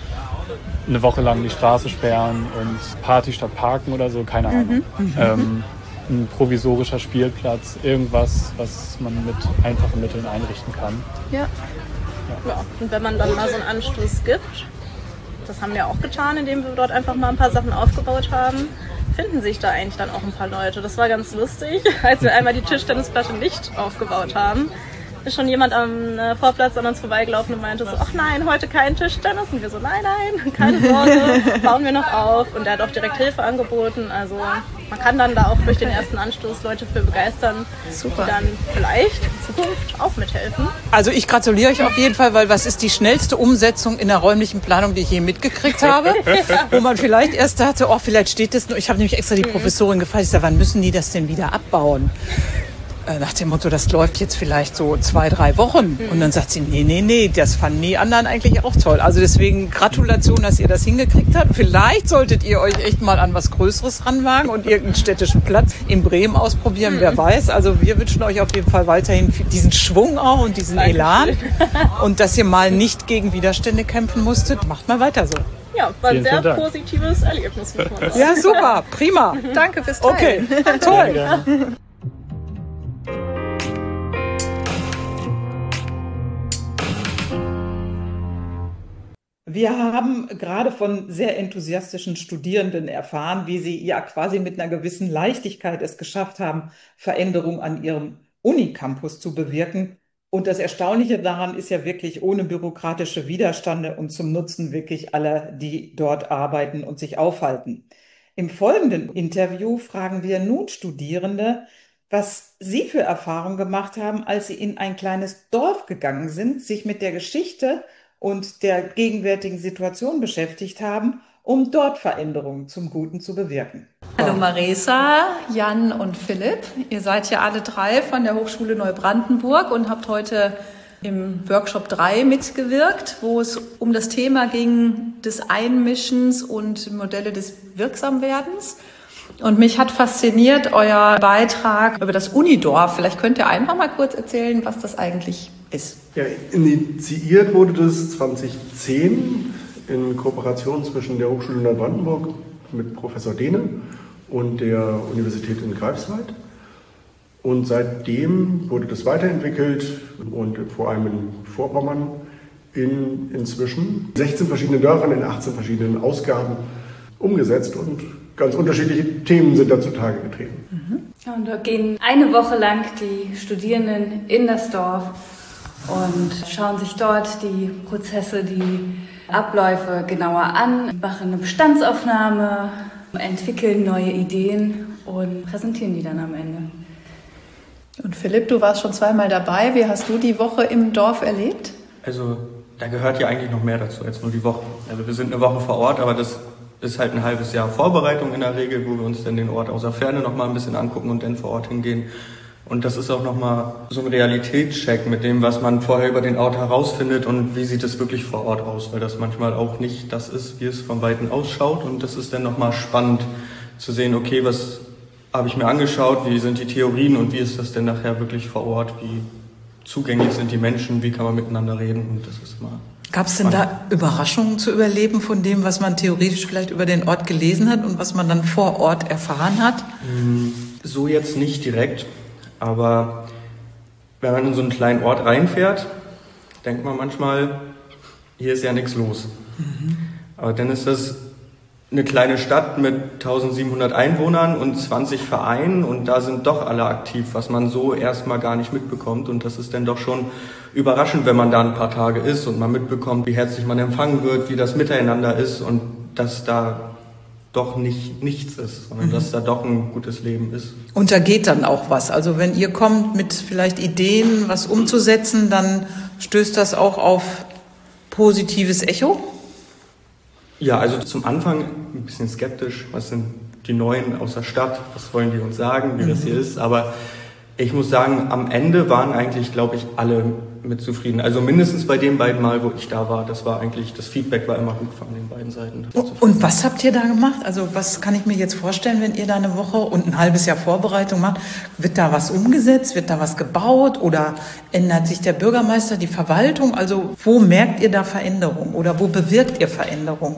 eine Woche lang die Straße sperren und Party statt Parken oder so, keine Ahnung. Mhm. Ähm, ein provisorischer Spielplatz, irgendwas, was man mit einfachen Mitteln einrichten kann. Ja. Ja. Ja. Und wenn man dann mal so einen Anstoß gibt, das haben wir auch getan, indem wir dort einfach mal ein paar Sachen aufgebaut haben, finden sich da eigentlich dann auch ein paar Leute. Das war ganz lustig, als wir einmal die Tischtennisplatte nicht aufgebaut haben. Ist schon jemand am äh, Vorplatz an uns vorbeigelaufen und meinte so, ach nein, heute kein Tischtennis. Und wir so, nein, nein, keine Sorge, bauen wir noch auf. Und er hat auch direkt Hilfe angeboten. Also man kann dann da auch durch den ersten Anstoß Leute für begeistern, Super. Die dann vielleicht in Zukunft auch mithelfen. Also ich gratuliere euch auf jeden Fall, weil was ist die schnellste Umsetzung in der räumlichen Planung, die ich je mitgekriegt habe? Wo man vielleicht erst dachte, oh, vielleicht steht das nur. Ich habe nämlich extra die Professorin gefragt, ich sage, wann müssen die das denn wieder abbauen? Nach dem Motto, das läuft jetzt vielleicht so zwei, drei Wochen. Und dann sagt sie, nee, nee, nee, das fanden die anderen eigentlich auch toll. Also deswegen Gratulation, dass ihr das hingekriegt habt. Vielleicht solltet ihr euch echt mal an was Größeres ranwagen und irgendeinen städtischen Platz in Bremen ausprobieren, wer weiß. Also wir wünschen euch auf jeden Fall weiterhin diesen Schwung auch und diesen Elan. Und dass ihr mal nicht gegen Widerstände kämpfen musstet. Macht mal weiter so. Ja, war ein sehr positives Erlebnis. Muss man sagen. Ja, super, prima. Danke fürs Teilen. Okay, toll. Wir haben gerade von sehr enthusiastischen Studierenden erfahren, wie sie ja quasi mit einer gewissen Leichtigkeit es geschafft haben, Veränderungen an ihrem Unicampus zu bewirken. Und das Erstaunliche daran ist ja wirklich ohne bürokratische Widerstände und zum Nutzen wirklich aller, die dort arbeiten und sich aufhalten. Im folgenden Interview fragen wir nun Studierende, was sie für Erfahrungen gemacht haben, als sie in ein kleines Dorf gegangen sind, sich mit der Geschichte und der gegenwärtigen Situation beschäftigt haben, um dort Veränderungen zum Guten zu bewirken. Hallo Marisa, Jan und Philipp. Ihr seid ja alle drei von der Hochschule Neubrandenburg und habt heute im Workshop drei mitgewirkt, wo es um das Thema ging des Einmischens und Modelle des Wirksamwerdens. Und mich hat fasziniert euer Beitrag über das Unidorf. Vielleicht könnt ihr einfach mal kurz erzählen, was das eigentlich ist. Ja, initiiert wurde das zweitausendzehn in Kooperation zwischen der Hochschule Neubrandenburg mit Professor Dehne und der Universität in Greifswald. Und seitdem wurde das weiterentwickelt und vor allem in Vorpommern in inzwischen sechzehn verschiedenen Dörfern in achtzehn verschiedenen Ausgaben umgesetzt und ganz unterschiedliche Themen sind da zutage getreten. Mhm. Und da gehen eine Woche lang die Studierenden in das Dorf und schauen sich dort die Prozesse, die Abläufe genauer an, machen eine Bestandsaufnahme, entwickeln neue Ideen und präsentieren die dann am Ende. Und Philipp, du warst schon zweimal dabei. Wie hast du die Woche im Dorf erlebt? Also da gehört ja eigentlich noch mehr dazu als nur die Woche. Also wir sind eine Woche vor Ort, aber das ist halt ein halbes Jahr Vorbereitung in der Regel, wo wir uns dann den Ort aus der Ferne noch mal ein bisschen angucken und dann vor Ort hingehen. Und das ist auch noch mal so ein Realitätscheck mit dem, was man vorher über den Ort herausfindet und wie sieht es wirklich vor Ort aus, weil das manchmal auch nicht das ist, wie es von Weitem ausschaut. Und das ist dann noch mal spannend zu sehen, okay, was habe ich mir angeschaut, wie sind die Theorien und wie ist das denn nachher wirklich vor Ort, wie zugänglich sind die Menschen, wie kann man miteinander reden und das ist immer... Gab es denn da Überraschungen zu überleben von dem, was man theoretisch vielleicht über den Ort gelesen hat und was man dann vor Ort erfahren hat? So jetzt nicht direkt, aber wenn man in so einen kleinen Ort reinfährt, denkt man manchmal, hier ist ja nichts los. Mhm. Aber dann ist das eine kleine Stadt mit eintausendsiebenhundert Einwohnern und zwanzig Vereinen und da sind doch alle aktiv, was man so erstmal gar nicht mitbekommt. Und das ist dann doch schon überraschend, wenn man da ein paar Tage ist und man mitbekommt, wie herzlich man empfangen wird, wie das Miteinander ist und dass da doch nicht nichts ist, sondern mhm. dass da doch ein gutes Leben ist. Und da geht dann auch was. Also wenn ihr kommt mit vielleicht Ideen, was umzusetzen, dann stößt das auch auf positives Echo? Ja, also zum Anfang ein bisschen skeptisch. Was sind die Neuen aus der Stadt? Was wollen die uns sagen, wie mhm. das hier ist? Aber ich muss sagen, am Ende waren eigentlich, glaube ich, alle mit zufrieden. Also mindestens bei den beiden Mal, wo ich da war, das war eigentlich, das Feedback war immer gut von den beiden Seiten. Und was habt ihr da gemacht? Also was kann ich mir jetzt vorstellen, wenn ihr da eine Woche und ein halbes Jahr Vorbereitung macht? Wird da was umgesetzt? Wird da was gebaut? Oder ändert sich der Bürgermeister, die Verwaltung? Also wo merkt ihr da Veränderung? Oder wo bewirkt ihr Veränderung?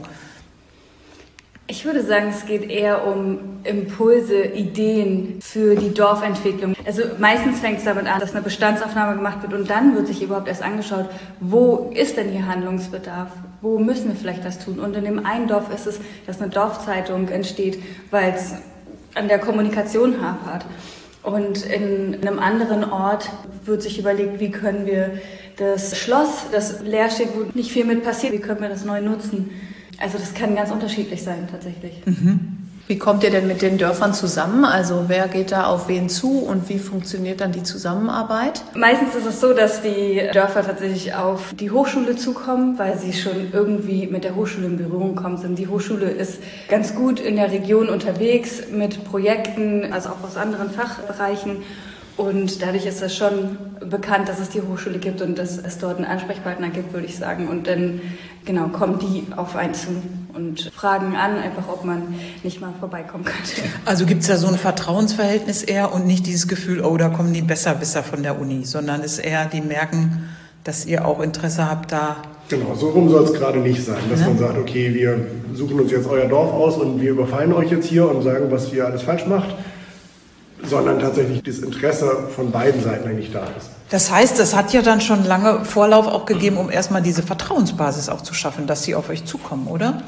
Ich würde sagen, es geht eher um Impulse, Ideen für die Dorfentwicklung. Also meistens fängt es damit an, dass eine Bestandsaufnahme gemacht wird und dann wird sich überhaupt erst angeschaut, wo ist denn hier Handlungsbedarf? Wo müssen wir vielleicht was tun? Und in dem einen Dorf ist es, dass eine Dorfzeitung entsteht, weil es an der Kommunikation hapert. Und in einem anderen Ort wird sich überlegt, wie können wir das Schloss, das leer steht, wo nicht viel mit passiert, wie können wir das neu nutzen? Also das kann ganz unterschiedlich sein, tatsächlich. Mhm. Wie kommt ihr denn mit den Dörfern zusammen? Also wer geht da auf wen zu und wie funktioniert dann die Zusammenarbeit? Meistens ist es so, dass die Dörfer tatsächlich auf die Hochschule zukommen, weil sie schon irgendwie mit der Hochschule in Berührung gekommen sind. Die Hochschule ist ganz gut in der Region unterwegs mit Projekten, also auch aus anderen Fachbereichen. Und dadurch ist es schon bekannt, dass es die Hochschule gibt und dass es dort einen Ansprechpartner gibt, würde ich sagen. Und dann genau kommen die auf einen zu und fragen an, einfach ob man nicht mal vorbeikommen könnte. Also gibt es da so ein Vertrauensverhältnis eher und nicht dieses Gefühl, oh, da kommen die Besserwisser von der Uni, sondern es ist eher, die merken, dass ihr auch Interesse habt, da... Genau, so rum soll es gerade nicht sein, dass ja. man sagt, okay, wir suchen uns jetzt euer Dorf aus und wir überfallen euch jetzt hier und sagen, was ihr alles falsch macht, sondern tatsächlich das Interesse von beiden Seiten eigentlich da ist. Das heißt, es hat ja dann schon lange Vorlauf auch gegeben, um erstmal diese Vertrauensbasis auch zu schaffen, dass sie auf euch zukommen, oder?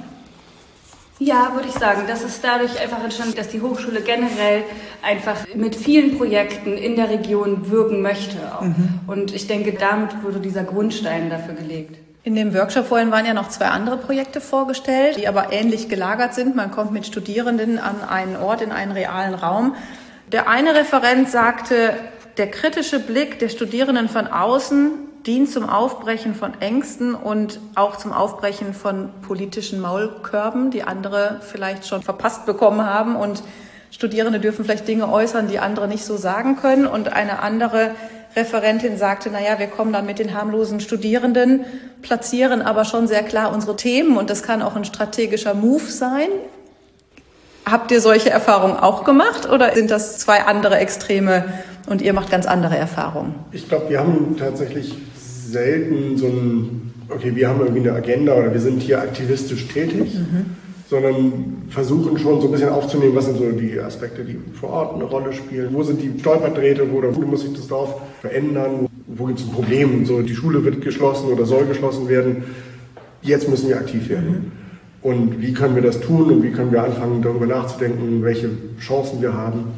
Ja, würde ich sagen. Das ist dadurch einfach entstanden, dass die Hochschule generell einfach mit vielen Projekten in der Region wirken möchte. Auch. Mhm. Und ich denke, damit wurde dieser Grundstein dafür gelegt. In dem Workshop vorhin waren ja noch zwei andere Projekte vorgestellt, die aber ähnlich gelagert sind. Man kommt mit Studierenden an einen Ort, in einen realen Raum. Der eine Referent sagte, der kritische Blick der Studierenden von außen dient zum Aufbrechen von Ängsten und auch zum Aufbrechen von politischen Maulkörben, die andere vielleicht schon verpasst bekommen haben. Und Studierende dürfen vielleicht Dinge äußern, die andere nicht so sagen können. Und eine andere Referentin sagte, naja, wir kommen dann mit den harmlosen Studierenden, platzieren aber schon sehr klar unsere Themen. Und das kann auch ein strategischer Move sein. Habt ihr solche Erfahrungen auch gemacht oder sind das zwei andere Extreme und ihr macht ganz andere Erfahrungen? Ich glaube, wir haben tatsächlich selten so ein, okay, wir haben irgendwie eine Agenda oder wir sind hier aktivistisch tätig, mhm. sondern versuchen schon so ein bisschen aufzunehmen, was sind so die Aspekte, die vor Ort eine Rolle spielen. Wo sind die Stolperdrähte, wo, wo muss sich das Dorf verändern, wo gibt es ein Problem, so die Schule wird geschlossen oder soll geschlossen werden. Jetzt müssen wir aktiv werden. Mhm. Und wie können wir das tun und wie können wir anfangen, darüber nachzudenken, welche Chancen wir haben.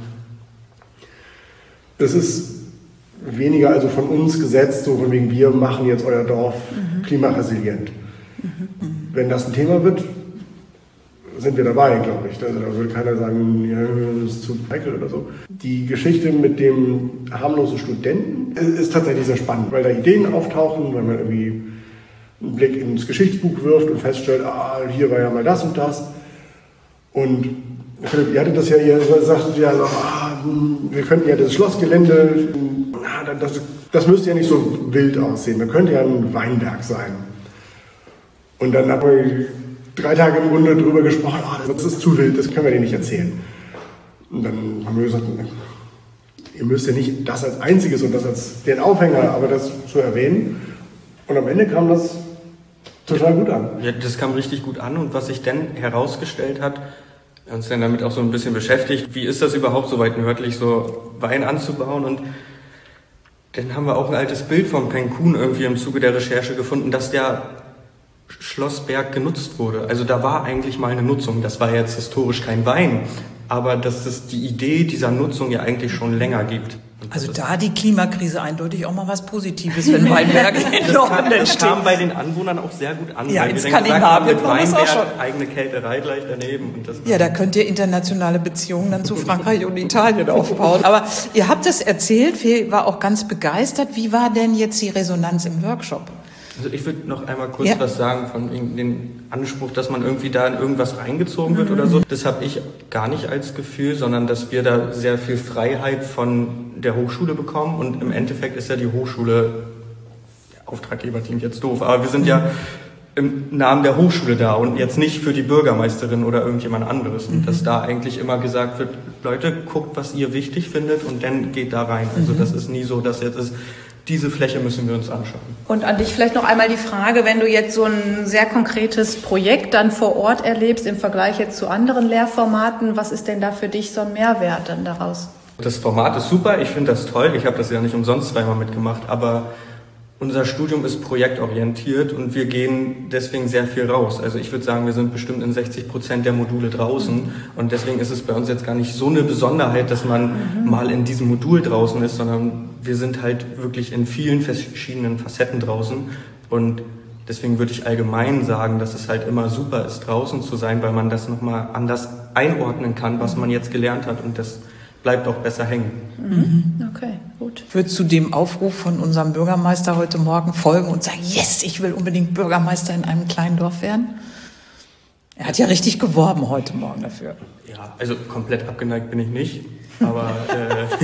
Das ist weniger also von uns gesetzt, so von wegen, wir machen jetzt euer Dorf mhm. klimaresilient. Mhm. Wenn das ein Thema wird, sind wir dabei, glaube ich. Also da würde keiner sagen, ja, das ist zu heikel oder so. Die Geschichte mit dem harmlosen Studenten ist tatsächlich sehr spannend, weil da Ideen auftauchen, weil man irgendwie einen Blick ins Geschichtsbuch wirft und feststellt, ah, hier war ja mal das und das. Und Philipp, ihr hattet das ja, ihr sagtet ja so, ah, wir könnten ja das Schlossgelände, na, das, das müsste ja nicht so wild aussehen, das könnte ja ein Weinberg sein. Und dann haben wir drei Tage im Grunde drüber gesprochen, oh, das ist zu wild, das können wir denen nicht erzählen. Und dann haben wir gesagt, ihr müsst ja nicht das als einziges und das als den Aufhänger, aber das zu erwähnen. Und am Ende kam das total gut an. Ja, das kam richtig gut an und was sich dann herausgestellt hat, wir uns dann damit auch so ein bisschen beschäftigt, wie ist das überhaupt so weit nördlich, so Wein anzubauen, und dann haben wir auch ein altes Bild von Penkun irgendwie im Zuge der Recherche gefunden, dass der Schlossberg genutzt wurde. Also da war eigentlich mal eine Nutzung. Das war jetzt historisch kein Wein, aber dass es die Idee dieser Nutzung ja eigentlich schon länger gibt. Also da die Klimakrise eindeutig auch mal was Positives, wenn Weinberge in Norden entstehen. Das kam bei den Anwohnern auch sehr gut an. Ja, weil ins wir dann gesagt haben, mit Weinberg, schon. eigene Kälterei gleich daneben. Und das ja, da könnt ihr internationale Beziehungen dann zu Frankreich und Italien aufbauen. Aber ihr habt es erzählt, Fee war auch ganz begeistert. Wie war denn jetzt die Resonanz im Workshop? Also ich würde noch einmal kurz ja. was sagen von dem Anspruch, dass man irgendwie da in irgendwas reingezogen wird mhm. oder so. Das habe ich gar nicht als Gefühl, sondern dass wir da sehr viel Freiheit von der Hochschule bekommen. Und im Endeffekt ist ja die Hochschule, der Auftraggeber klingt jetzt doof, aber wir sind ja im Namen der Hochschule da und jetzt nicht für die Bürgermeisterin oder irgendjemand anderes. Und dass da eigentlich immer gesagt wird, Leute, guckt, was ihr wichtig findet und dann geht da rein. Also das ist nie so, dass jetzt ist, diese Fläche müssen wir uns anschauen. Und an dich vielleicht noch einmal die Frage, wenn du jetzt so ein sehr konkretes Projekt dann vor Ort erlebst, im Vergleich jetzt zu anderen Lehrformaten, was ist denn da für dich so ein Mehrwert dann daraus? Das Format ist super, ich finde das toll, ich habe das ja nicht umsonst zweimal mitgemacht, aber unser Studium ist projektorientiert und wir gehen deswegen sehr viel raus. Also ich würde sagen, wir sind bestimmt in sechzig Prozent der Module draußen und deswegen ist es bei uns jetzt gar nicht so eine Besonderheit, dass man mhm. mal in diesem Modul draußen ist, sondern wir sind halt wirklich in vielen verschiedenen Facetten draußen und deswegen würde ich allgemein sagen, dass es halt immer super ist, draußen zu sein, weil man das nochmal anders einordnen kann, was man jetzt gelernt hat und das bleibt auch besser hängen. Mhm. Okay, gut. Würdest du dem Aufruf von unserem Bürgermeister heute Morgen folgen und sagen, yes, ich will unbedingt Bürgermeister in einem kleinen Dorf werden? Er hat ja richtig geworben heute Morgen dafür. Ja, also komplett abgeneigt bin ich nicht, aber äh,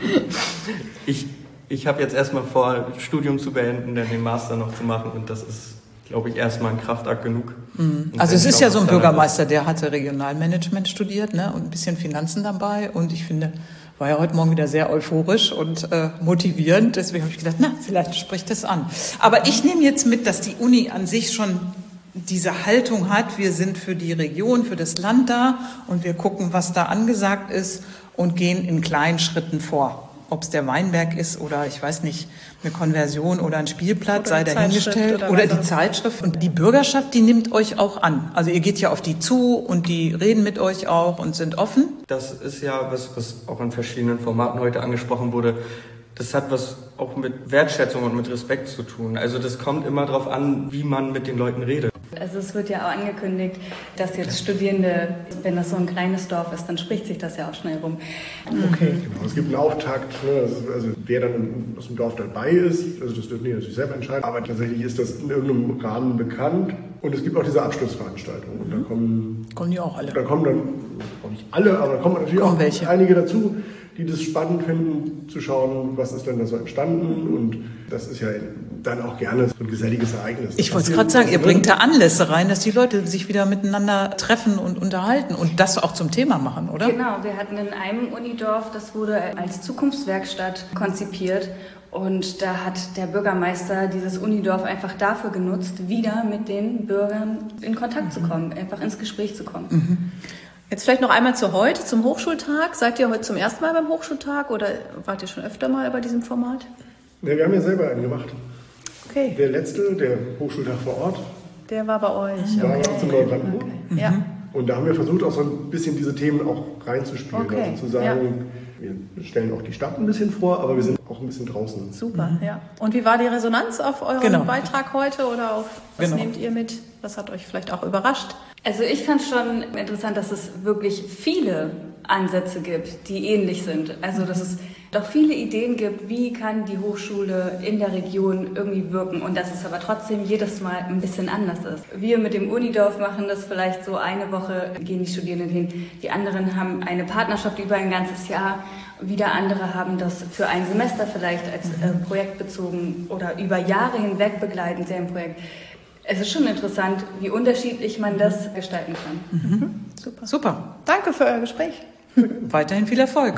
ich, ich habe jetzt erstmal vor, Studium zu beenden, dann den Master noch zu machen und das ist, glaube ich, erstmal ein Kraftakt genug. Mhm. Also es ist ja so ein Bürgermeister, der hatte Regionalmanagement studiert, ne, und ein bisschen Finanzen dabei und ich finde, war ja heute Morgen wieder sehr euphorisch und äh, motivierend, deswegen habe ich gedacht, na, vielleicht spricht das an. Aber ich nehme jetzt mit, dass die Uni an sich schon diese Haltung hat, wir sind für die Region, für das Land da und wir gucken, was da angesagt ist und gehen in kleinen Schritten vor. Ob es der Weinberg ist oder, ich weiß nicht, eine Konversion oder ein Spielplatz, sei dahingestellt. Oder, oder die Zeitschrift. Und die Bürgerschaft, die nimmt euch auch an. Also ihr geht ja auf die zu und die reden mit euch auch und sind offen. Das ist ja was, was auch in verschiedenen Formaten heute angesprochen wurde. Das hat was auch mit Wertschätzung und mit Respekt zu tun. Also das kommt immer darauf an, wie man mit den Leuten redet. Also es wird ja auch angekündigt, dass jetzt Studierende, wenn das so ein kleines Dorf ist, dann spricht sich das ja auch schnell rum. Okay. Genau, es gibt einen Auftakt, ne, also wer dann aus dem Dorf dabei ist, also das dürfen die natürlich selber entscheiden, aber tatsächlich ist das in irgendeinem Rahmen bekannt und es gibt auch diese Abschlussveranstaltung und da kommen... Kommen die auch alle? Da kommen dann, auch nicht alle, aber da kommen natürlich kommen auch welche. einige dazu, die das spannend finden, zu schauen, was ist denn da so entstanden und das ist ja dann auch gerne so ein geselliges Ereignis. Ich wollte gerade sagen, ihr bringt da Anlässe rein, dass die Leute sich wieder miteinander treffen und unterhalten und das auch zum Thema machen, oder? Genau, wir hatten in einem Unidorf, das wurde als Zukunftswerkstatt konzipiert und da hat der Bürgermeister dieses Unidorf einfach dafür genutzt, wieder mit den Bürgern in Kontakt zu kommen, einfach ins Gespräch zu kommen. Mhm. Jetzt vielleicht noch einmal zu heute, zum Hochschultag. Seid ihr heute zum ersten Mal beim Hochschultag oder wart ihr schon öfter mal bei diesem Format? Ne, wir haben ja selber einen gemacht. Okay. Der letzte, der Hochschultag vor Ort. Der war bei euch. War okay. bei uns in Neubrandenburg. Okay. Ja. Und da haben wir versucht, auch so ein bisschen diese Themen auch reinzuspielen. Okay. Also zu sagen, ja. wir stellen auch die Stadt ein bisschen vor, aber wir sind auch ein bisschen draußen. Super, mhm. ja. Und wie war die Resonanz auf euren genau. Beitrag heute oder auf was genau. nehmt ihr mit? Was hat euch vielleicht auch überrascht? Also ich fand schon interessant, dass es wirklich viele Ansätze gibt, die ähnlich sind. Also dass es doch viele Ideen gibt, wie kann die Hochschule in der Region irgendwie wirken und dass es aber trotzdem jedes Mal ein bisschen anders ist. Wir mit dem Unidorf machen das vielleicht so eine Woche, gehen die Studierenden hin. Die anderen haben eine Partnerschaft über ein ganzes Jahr. Wieder andere haben das für ein Semester vielleicht als äh, Projekt bezogen oder über Jahre hinweg begleitend sehr im Projekt. Es ist schon interessant, wie unterschiedlich man das gestalten kann. Mhm. Super. Super. Danke für euer Gespräch. Weiterhin viel Erfolg.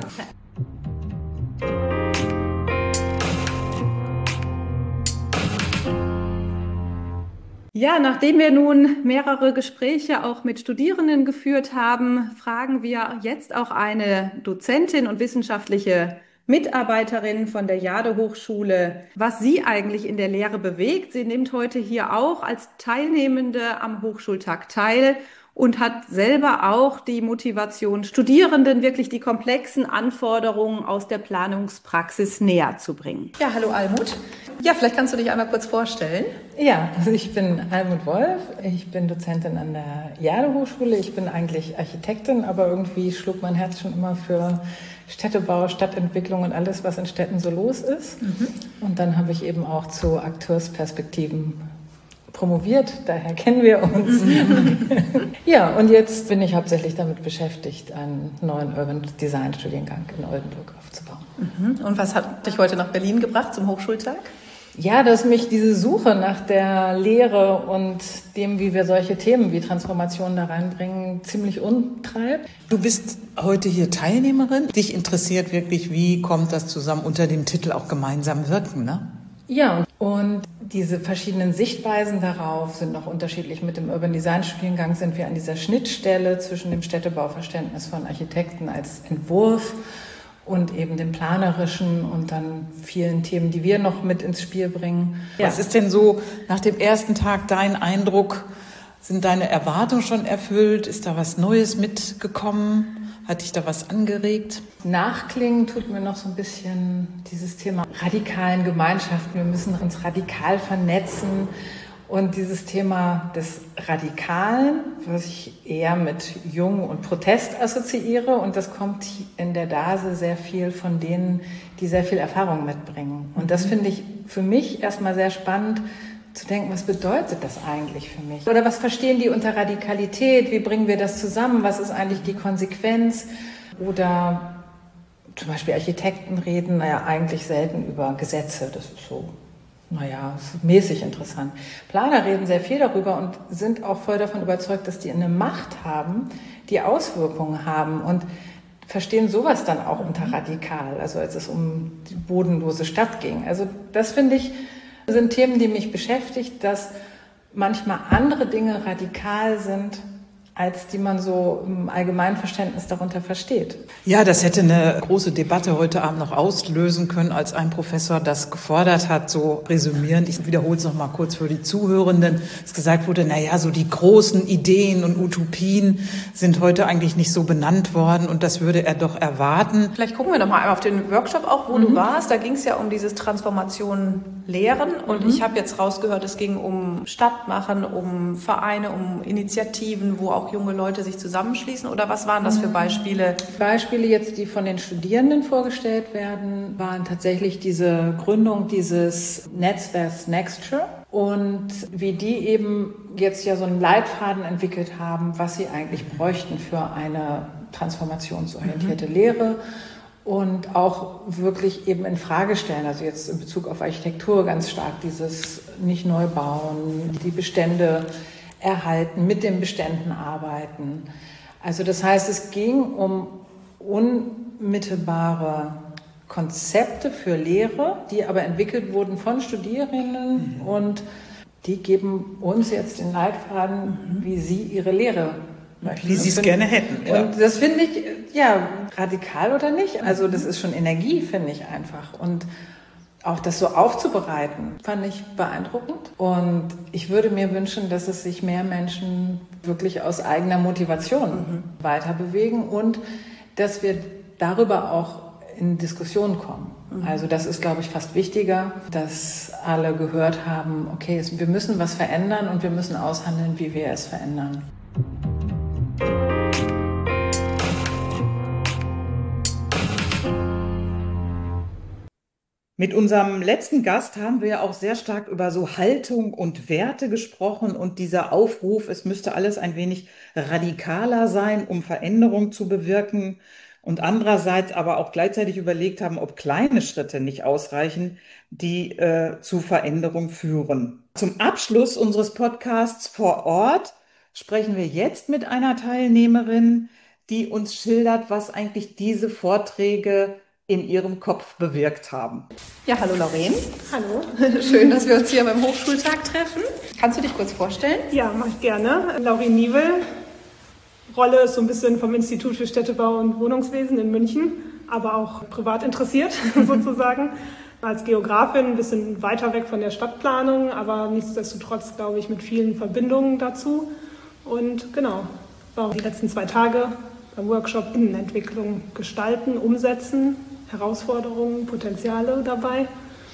Ja, nachdem wir nun mehrere Gespräche auch mit Studierenden geführt haben, fragen wir jetzt auch eine Dozentin und wissenschaftliche Mitarbeiterin von der Jade-Hochschule, was sie eigentlich in der Lehre bewegt. Sie nimmt heute hier auch als Teilnehmende am Hochschultag teil und hat selber auch die Motivation, Studierenden wirklich die komplexen Anforderungen aus der Planungspraxis näher zu bringen. Ja, hallo Almut. Ja, vielleicht kannst du dich einmal kurz vorstellen. Ja, also ich bin Almut Wolf, ich bin Dozentin an der Jade-Hochschule. Ich bin eigentlich Architektin, aber irgendwie schlug mein Herz schon immer für Städtebau, Stadtentwicklung und alles, was in Städten so los ist. Mhm. Und dann habe ich eben auch zu Akteursperspektiven promoviert, daher kennen wir uns. Mhm. Ja, und jetzt bin ich hauptsächlich damit beschäftigt, einen neuen Urban Design Studiengang in Oldenburg aufzubauen. Mhm. Und was hat dich heute nach Berlin gebracht zum Hochschultag? Ja, dass mich diese Suche nach der Lehre und dem, wie wir solche Themen wie Transformation da reinbringen, ziemlich umtreibt. Du bist heute hier Teilnehmerin. Dich interessiert wirklich, wie kommt das zusammen unter dem Titel auch gemeinsam wirken, ne? Ja, und diese verschiedenen Sichtweisen darauf sind noch unterschiedlich. Mit dem Urban Design Studiengang sind wir an dieser Schnittstelle zwischen dem Städtebauverständnis von Architekten als Entwurf und eben dem planerischen und dann vielen Themen, die wir noch mit ins Spiel bringen. Ja. Was ist denn so nach dem ersten Tag dein Eindruck? Sind deine Erwartungen schon erfüllt? Ist da was Neues mitgekommen? Hat dich da was angeregt? Nachklingen tut mir noch so ein bisschen dieses Thema radikalen Gemeinschaften. Wir müssen uns radikal vernetzen. Und dieses Thema des Radikalen, was ich eher mit Jung und Protest assoziiere, und das kommt in der Dase sehr viel von denen, die sehr viel Erfahrung mitbringen. Und das finde ich für mich erstmal sehr spannend, zu denken, was bedeutet das eigentlich für mich? Oder was verstehen die unter Radikalität? Wie bringen wir das zusammen? Was ist eigentlich die Konsequenz? Oder zum Beispiel Architekten reden, naja, eigentlich selten über Gesetze. Das ist so, naja, ist mäßig interessant. Planer reden sehr viel darüber und sind auch voll davon überzeugt, dass die eine Macht haben, die Auswirkungen haben und verstehen sowas dann auch unter radikal, also als es um die bodenlose Stadt ging. Also das finde ich, sind Themen, die mich beschäftigt, dass manchmal andere Dinge radikal sind, als die man so im allgemeinen Verständnis darunter versteht. Ja, das hätte eine große Debatte heute Abend noch auslösen können, als ein Professor das gefordert hat, so resümierend. Ich wiederhole es noch mal kurz für die Zuhörenden. Es gesagt wurde, na ja, so die großen Ideen und Utopien sind heute eigentlich nicht so benannt worden und das würde er doch erwarten. Vielleicht gucken wir noch mal einmal auf den Workshop auch, wo mhm. du warst. Da ging es ja um dieses Transformation Lehren und mhm. ich habe jetzt rausgehört, es ging um Stadtmachen, um Vereine, um Initiativen, wo auch junge Leute sich zusammenschließen, oder was waren das für Beispiele? Beispiele jetzt, die von den Studierenden vorgestellt werden, waren tatsächlich diese Gründung dieses Netzwerks Nexture und wie die eben jetzt ja so einen Leitfaden entwickelt haben, was sie eigentlich bräuchten für eine transformationsorientierte mhm. Lehre. Und auch wirklich eben in Frage stellen, also jetzt in Bezug auf Architektur ganz stark dieses nicht neu bauen, die Bestände erhalten, mit den Beständen arbeiten. Also das heißt, es ging um unmittelbare Konzepte für Lehre, die aber entwickelt wurden von Studierenden mhm. und die geben uns jetzt den Leitfaden, mhm. wie sie ihre Lehre möchten. Wie sie es gerne hätten. Ja. Und das finde ich, ja, radikal oder nicht. Also das ist schon Energie, finde ich einfach. Und auch das so aufzubereiten, fand ich beeindruckend. Und ich würde mir wünschen, dass es sich mehr Menschen wirklich aus eigener Motivation mhm. weiter bewegen und dass wir darüber auch in Diskussionen kommen. Mhm. Also das ist, glaube ich, fast wichtiger, dass alle gehört haben, okay, wir müssen was verändern und wir müssen aushandeln, wie wir es verändern. Mit unserem letzten Gast haben wir ja auch sehr stark über so Haltung und Werte gesprochen und dieser Aufruf, es müsste alles ein wenig radikaler sein, um Veränderung zu bewirken und andererseits aber auch gleichzeitig überlegt haben, ob kleine Schritte nicht ausreichen, die äh, zu Veränderung führen. Zum Abschluss unseres Podcasts vor Ort sprechen wir jetzt mit einer Teilnehmerin, die uns schildert, was eigentlich diese Vorträge in ihrem Kopf bewirkt haben. Ja, hallo Lauren. Hallo. Schön, dass wir uns hier beim Hochschultag treffen. Kannst du dich kurz vorstellen? Ja, mache ich gerne. Lauren Nievel. Rolle ist so ein bisschen vom Institut für Städtebau und Wohnungswesen in München. aber auch privat interessiert sozusagen. Als Geografin ein bisschen weiter weg von der Stadtplanung, aber nichtsdestotrotz, glaube ich, mit vielen Verbindungen dazu. Und genau, war auch die letzten zwei Tage beim Workshop Innenentwicklung gestalten, umsetzen, Herausforderungen, Potenziale dabei.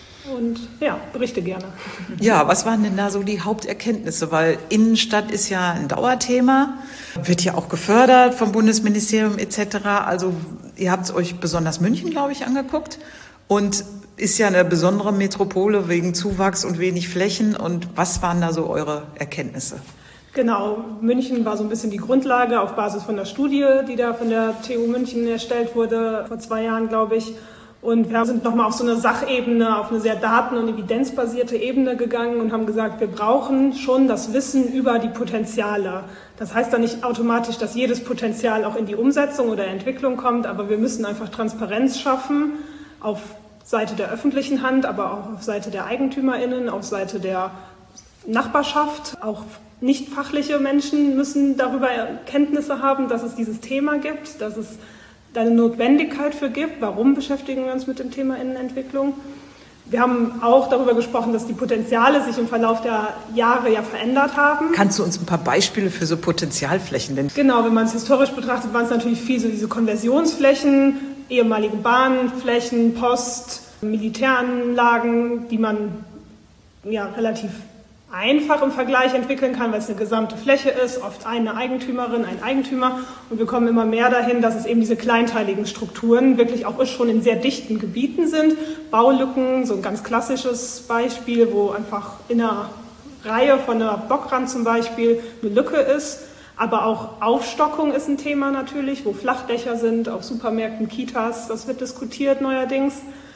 Und ja, berichte gerne. Ja, was waren denn da so die Haupterkenntnisse? Weil Innenstadt ist ja ein Dauerthema, wird ja auch gefördert vom Bundesministerium et cetera. Also ihr habt euch besonders München, glaube ich, angeguckt und ist ja eine besondere Metropole wegen Zuwachs und wenig Flächen. Und was waren da so eure Erkenntnisse? Genau, München war so ein bisschen die Grundlage auf Basis von der Studie, die da von der T U München erstellt wurde, vor zwei Jahren, glaube ich. Und wir sind nochmal auf so eine Sachebene, auf eine sehr daten- und evidenzbasierte Ebene gegangen und haben gesagt, wir brauchen schon das Wissen über die Potenziale. Das heißt dann nicht automatisch, dass jedes Potenzial auch in die Umsetzung oder Entwicklung kommt, aber wir müssen einfach Transparenz schaffen auf Seite der öffentlichen Hand, aber auch auf Seite der EigentümerInnen, auf Seite der Nachbarschaft. Auch nicht fachliche Menschen müssen darüber Kenntnisse haben, dass es dieses Thema gibt, dass es da eine Notwendigkeit für gibt. Warum beschäftigen wir uns mit dem Thema Innenentwicklung? Wir haben auch darüber gesprochen, dass die Potenziale sich im Verlauf der Jahre ja verändert haben. Kannst du uns ein paar Beispiele für so Potenzialflächen nennen? Genau, wenn man es historisch betrachtet, waren es natürlich viel so diese Konversionsflächen, ehemalige Bahnflächen, Post, Militäranlagen, die man ja relativ einfach im Vergleich entwickeln kann, weil es eine gesamte Fläche ist, oft eine Eigentümerin, ein Eigentümer. Und wir kommen immer mehr dahin, dass es eben diese kleinteiligen Strukturen wirklich auch schon in sehr dichten Gebieten sind. Baulücken, so ein ganz klassisches Beispiel, wo einfach in einer Reihe von einer Blockrand zum Beispiel eine Lücke ist. Aber auch Aufstockung ist ein Thema natürlich, wo Flachdächer sind, auf Supermärkten, Kitas, das wird diskutiert neuerdings.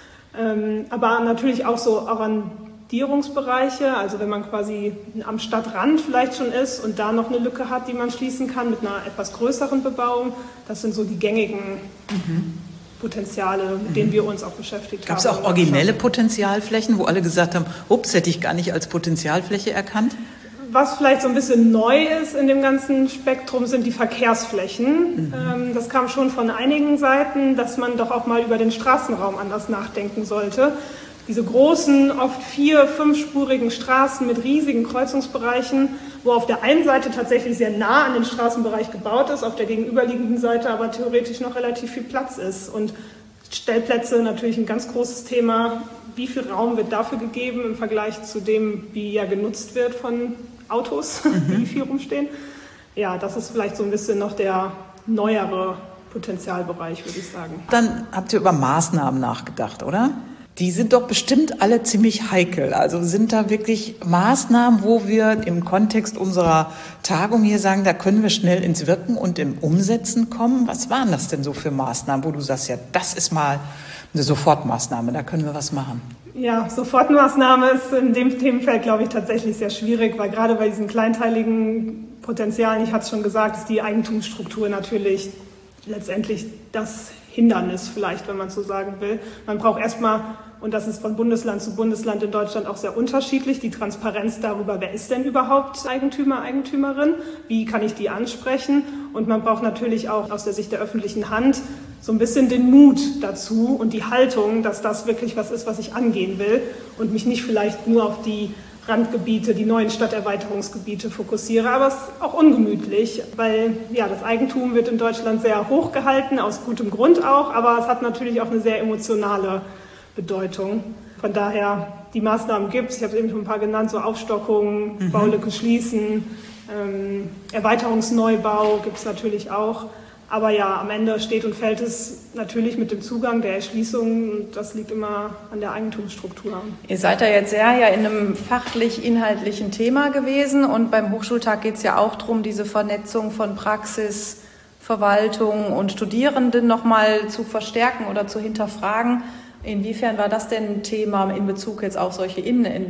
Aber natürlich auch so Arrondierungsbereiche, also wenn man quasi am Stadtrand vielleicht schon ist und da noch eine Lücke hat, die man schließen kann mit einer etwas größeren Bebauung, das sind so die gängigen mhm. Potenziale, mit denen wir uns auch beschäftigt Gab's haben. Gab es auch originelle Potenzialflächen, wo alle gesagt haben, ups, hätte ich gar nicht als Potenzialfläche erkannt? Was vielleicht so ein bisschen neu ist in dem ganzen Spektrum, sind die Verkehrsflächen. Mhm. Das kam schon von einigen Seiten, dass man doch auch mal über den Straßenraum anders nachdenken sollte. Diese großen, oft vier-, fünfspurigen Straßen mit riesigen Kreuzungsbereichen, wo auf der einen Seite tatsächlich sehr nah an den Straßenbereich gebaut ist, auf der gegenüberliegenden Seite aber theoretisch noch relativ viel Platz ist. Und Stellplätze natürlich ein ganz großes Thema. Wie viel Raum wird dafür gegeben im Vergleich zu dem, wie ja genutzt wird von Autos, mhm. die viel rumstehen? Ja, das ist vielleicht so ein bisschen noch der neuere Potenzialbereich, würde ich sagen. Dann habt ihr über Maßnahmen nachgedacht, oder? Die sind doch bestimmt alle ziemlich heikel. Also sind da wirklich Maßnahmen, wo wir im Kontext unserer Tagung hier sagen, da können wir schnell ins Wirken und im Umsetzen kommen? Was waren das denn so für Maßnahmen, wo du sagst, ja, das ist mal eine Sofortmaßnahme, da können wir was machen? Ja, Sofortmaßnahme ist in dem Themenfeld, glaube ich, tatsächlich sehr schwierig, weil gerade bei diesen kleinteiligen Potenzialen, ich hatte es schon gesagt, ist die Eigentumsstruktur natürlich letztendlich das Hindernis vielleicht, wenn man so sagen will. Man braucht erstmal, und das ist von Bundesland zu Bundesland in Deutschland auch sehr unterschiedlich, die Transparenz darüber, wer ist denn überhaupt Eigentümer, Eigentümerin, wie kann ich die ansprechen, und man braucht natürlich auch aus der Sicht der öffentlichen Hand so ein bisschen den Mut dazu und die Haltung, dass das wirklich was ist, was ich angehen will und mich nicht vielleicht nur auf die Randgebiete, die neuen Stadterweiterungsgebiete fokussiere. Aber es ist auch ungemütlich, weil ja, das Eigentum wird in Deutschland sehr hoch gehalten, aus gutem Grund auch, aber es hat natürlich auch eine sehr emotionale Bedeutung. Von daher, die Maßnahmen gibt es, ich habe es eben schon ein paar genannt, so Aufstockung, mhm. Baulücke schließen, ähm, Erweiterungsneubau gibt es natürlich auch. Aber ja, am Ende steht und fällt es natürlich mit dem Zugang der Erschließung, und das liegt immer an der Eigentumsstruktur. Ihr seid da jetzt sehr ja in einem fachlich-inhaltlichen Thema gewesen, und beim Hochschultag geht es ja auch darum, diese Vernetzung von Praxis, Verwaltung und Studierenden nochmal zu verstärken oder zu hinterfragen. Inwiefern war das denn ein Thema in Bezug jetzt auf solche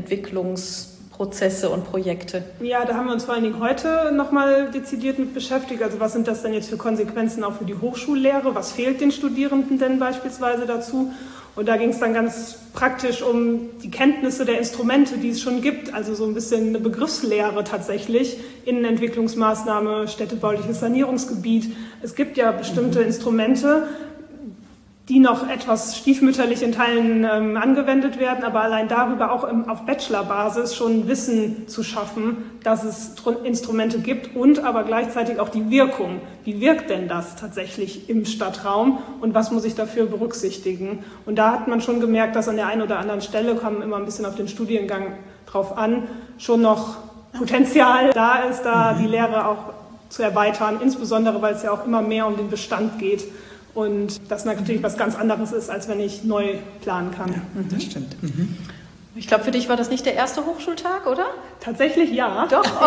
Innenentwicklungsprozesse und Projekte? Ja, da haben wir uns vor allen Dingen heute nochmal dezidiert mit beschäftigt. Also was sind das denn jetzt für Konsequenzen auch für die Hochschullehre? Was fehlt den Studierenden denn beispielsweise dazu? Und da ging es dann ganz praktisch um die Kenntnisse der Instrumente, die es schon gibt. Also so ein bisschen eine Begriffslehre tatsächlich. Innenentwicklungsmaßnahme, städtebauliches Sanierungsgebiet. Es gibt ja bestimmte Instrumente, die noch etwas stiefmütterlich in Teilen ähm, angewendet werden, aber allein darüber auch im, auf Bachelorbasis schon Wissen zu schaffen, dass es Tr- Instrumente gibt und aber gleichzeitig auch die Wirkung. Wie wirkt denn das tatsächlich im Stadtraum und was muss ich dafür berücksichtigen? Und da hat man schon gemerkt, dass an der einen oder anderen Stelle, kommen immer ein bisschen auf den Studiengang drauf an, schon noch Potenzial da ist, da die Lehre auch zu erweitern, insbesondere weil es ja auch immer mehr um den Bestand geht. Und das natürlich was ganz anderes ist, als wenn ich neu planen kann. Ja, das stimmt. Mhm. Ich glaube, für dich war das nicht der erste Hochschultag, oder? Tatsächlich ja. Doch, okay.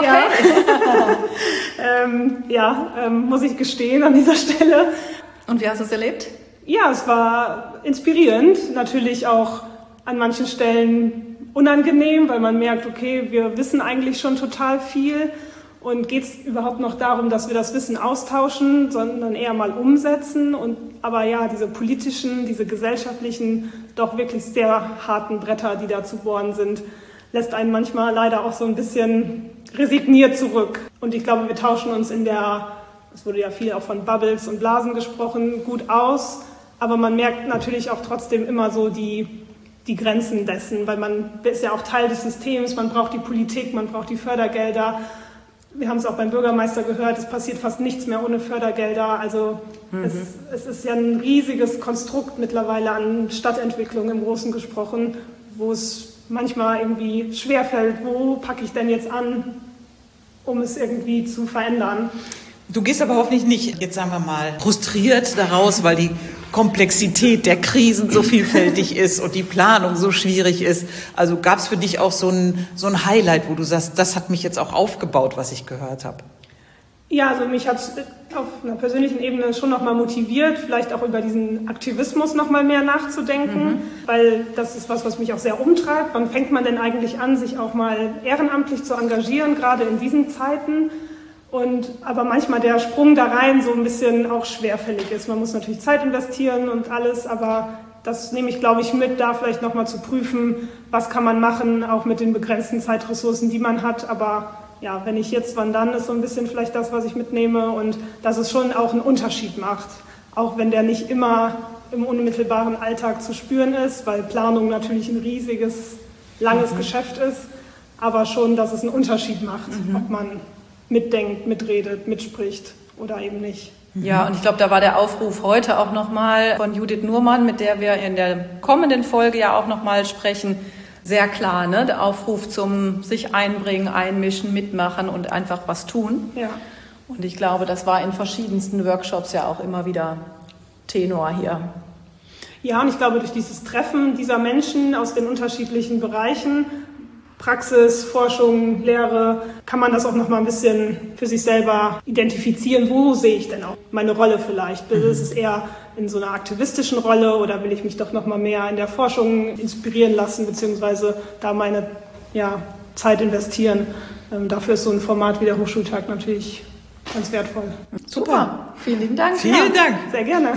Ja, ähm, ja ähm, muss ich gestehen an dieser Stelle. Und wie hast du es erlebt? Ja, es war inspirierend, natürlich auch an manchen Stellen unangenehm, weil man merkt, okay, wir wissen eigentlich schon total viel. Und geht es überhaupt noch darum, dass wir das Wissen austauschen, sondern eher mal umsetzen? Und, aber ja, diese politischen, diese gesellschaftlichen, doch wirklich sehr harten Bretter, die da zu bohren sind, lässt einen manchmal leider auch so ein bisschen resigniert zurück. Und ich glaube, wir tauschen uns in der, es wurde ja viel auch von Bubbles und Blasen gesprochen, gut aus. Aber man merkt natürlich auch trotzdem immer so die, die Grenzen dessen, weil man ist ja auch Teil des Systems, man braucht die Politik, man braucht die Fördergelder. Wir haben es auch beim Bürgermeister gehört, es passiert fast nichts mehr ohne Fördergelder. Also mhm. es, es ist ja ein riesiges Konstrukt mittlerweile an Stadtentwicklung im Großen gesprochen, wo es manchmal irgendwie schwerfällt, wo packe ich denn jetzt an, um es irgendwie zu verändern. Du gehst aber hoffentlich nicht, jetzt sagen wir mal, frustriert daraus, weil die Komplexität der Krisen so vielfältig ist und die Planung so schwierig ist. Also gab es für dich auch so ein, so ein Highlight, wo du sagst, das hat mich jetzt auch aufgebaut, was ich gehört habe? Ja, also mich hat es auf einer persönlichen Ebene schon nochmal motiviert, vielleicht auch über diesen Aktivismus nochmal mehr nachzudenken, mhm. weil das ist was, was mich auch sehr umtreibt. Wann fängt man denn eigentlich an, sich auch mal ehrenamtlich zu engagieren, gerade in diesen Zeiten? Und aber manchmal der Sprung da rein so ein bisschen auch schwerfällig ist. Man muss natürlich Zeit investieren und alles, aber das nehme ich, glaube ich, mit, da vielleicht nochmal zu prüfen, was kann man machen, auch mit den begrenzten Zeitressourcen, die man hat. Aber ja, wenn ich jetzt, wann dann, ist so ein bisschen vielleicht das, was ich mitnehme und dass es schon auch einen Unterschied macht. Auch wenn der nicht immer im unmittelbaren Alltag zu spüren ist, weil Planung natürlich ein riesiges, langes mhm. Geschäft ist, aber schon, dass es einen Unterschied macht, mhm. ob man mitdenkt, mitredet, mitspricht oder eben nicht. Ja, und ich glaube, da war der Aufruf heute auch nochmal von Judith Nurmann, mit der wir in der kommenden Folge ja auch nochmal sprechen, sehr klar, ne? Der Aufruf zum sich einbringen, einmischen, mitmachen und einfach was tun. Ja. Und ich glaube, das war in verschiedensten Workshops ja auch immer wieder Tenor hier. Ja, und ich glaube, durch dieses Treffen dieser Menschen aus den unterschiedlichen Bereichen, Praxis, Forschung, Lehre, kann man das auch noch mal ein bisschen für sich selber identifizieren. Wo sehe ich denn auch meine Rolle vielleicht? Ist es eher in so einer aktivistischen Rolle oder will ich mich doch noch mal mehr in der Forschung inspirieren lassen, beziehungsweise da meine ja, Zeit investieren? Ähm, dafür ist so ein Format wie der Hochschultag natürlich ganz wertvoll. Super, vielen lieben Dank. Vielen ja, Dank. Sehr gerne.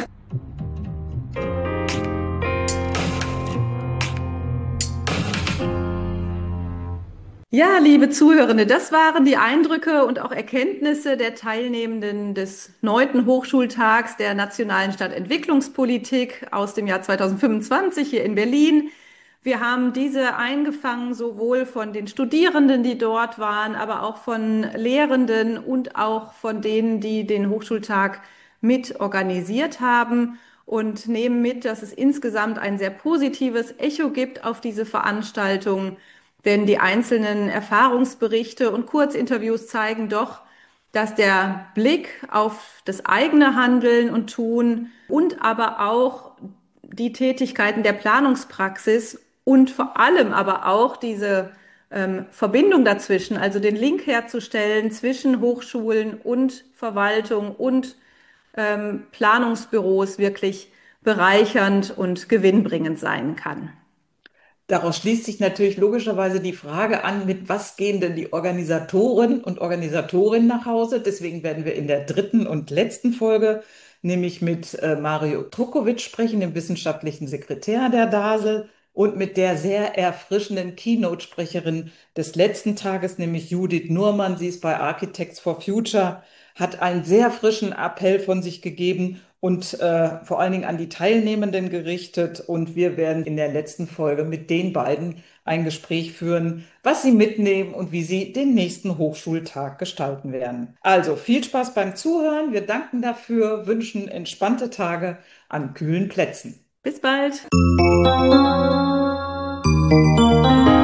Ja, liebe Zuhörende, das waren die Eindrücke und auch Erkenntnisse der Teilnehmenden des neunten Hochschultags der Nationalen Stadtentwicklungspolitik aus dem Jahr zweitausendfünfundzwanzig hier in Berlin. Wir haben diese eingefangen, sowohl von den Studierenden, die dort waren, aber auch von Lehrenden und auch von denen, die den Hochschultag mit organisiert haben, und nehmen mit, dass es insgesamt ein sehr positives Echo gibt auf diese Veranstaltung. Denn die einzelnen Erfahrungsberichte und Kurzinterviews zeigen doch, dass der Blick auf das eigene Handeln und Tun und aber auch die Tätigkeiten der Planungspraxis und vor allem aber auch diese ähm, Verbindung dazwischen, also den Link herzustellen zwischen Hochschulen und Verwaltung und ähm, Planungsbüros, wirklich bereichernd und gewinnbringend sein kann. Daraus schließt sich natürlich logischerweise die Frage an, mit was gehen denn die Organisatoren und Organisatorinnen nach Hause? Deswegen werden wir in der dritten und letzten Folge nämlich mit äh, Mario Trukovic sprechen, dem wissenschaftlichen Sekretär der D A S L, und mit der sehr erfrischenden Keynote-Sprecherin des letzten Tages, nämlich Judith Nurmann. Sie ist bei Architects for Future, hat einen sehr frischen Appell von sich gegeben und äh, vor allen Dingen an die Teilnehmenden gerichtet. Und wir werden in der letzten Folge mit den beiden ein Gespräch führen, was sie mitnehmen und wie sie den nächsten Hochschultag gestalten werden. Also viel Spaß beim Zuhören. Wir danken dafür, wünschen entspannte Tage an kühlen Plätzen. Bis bald!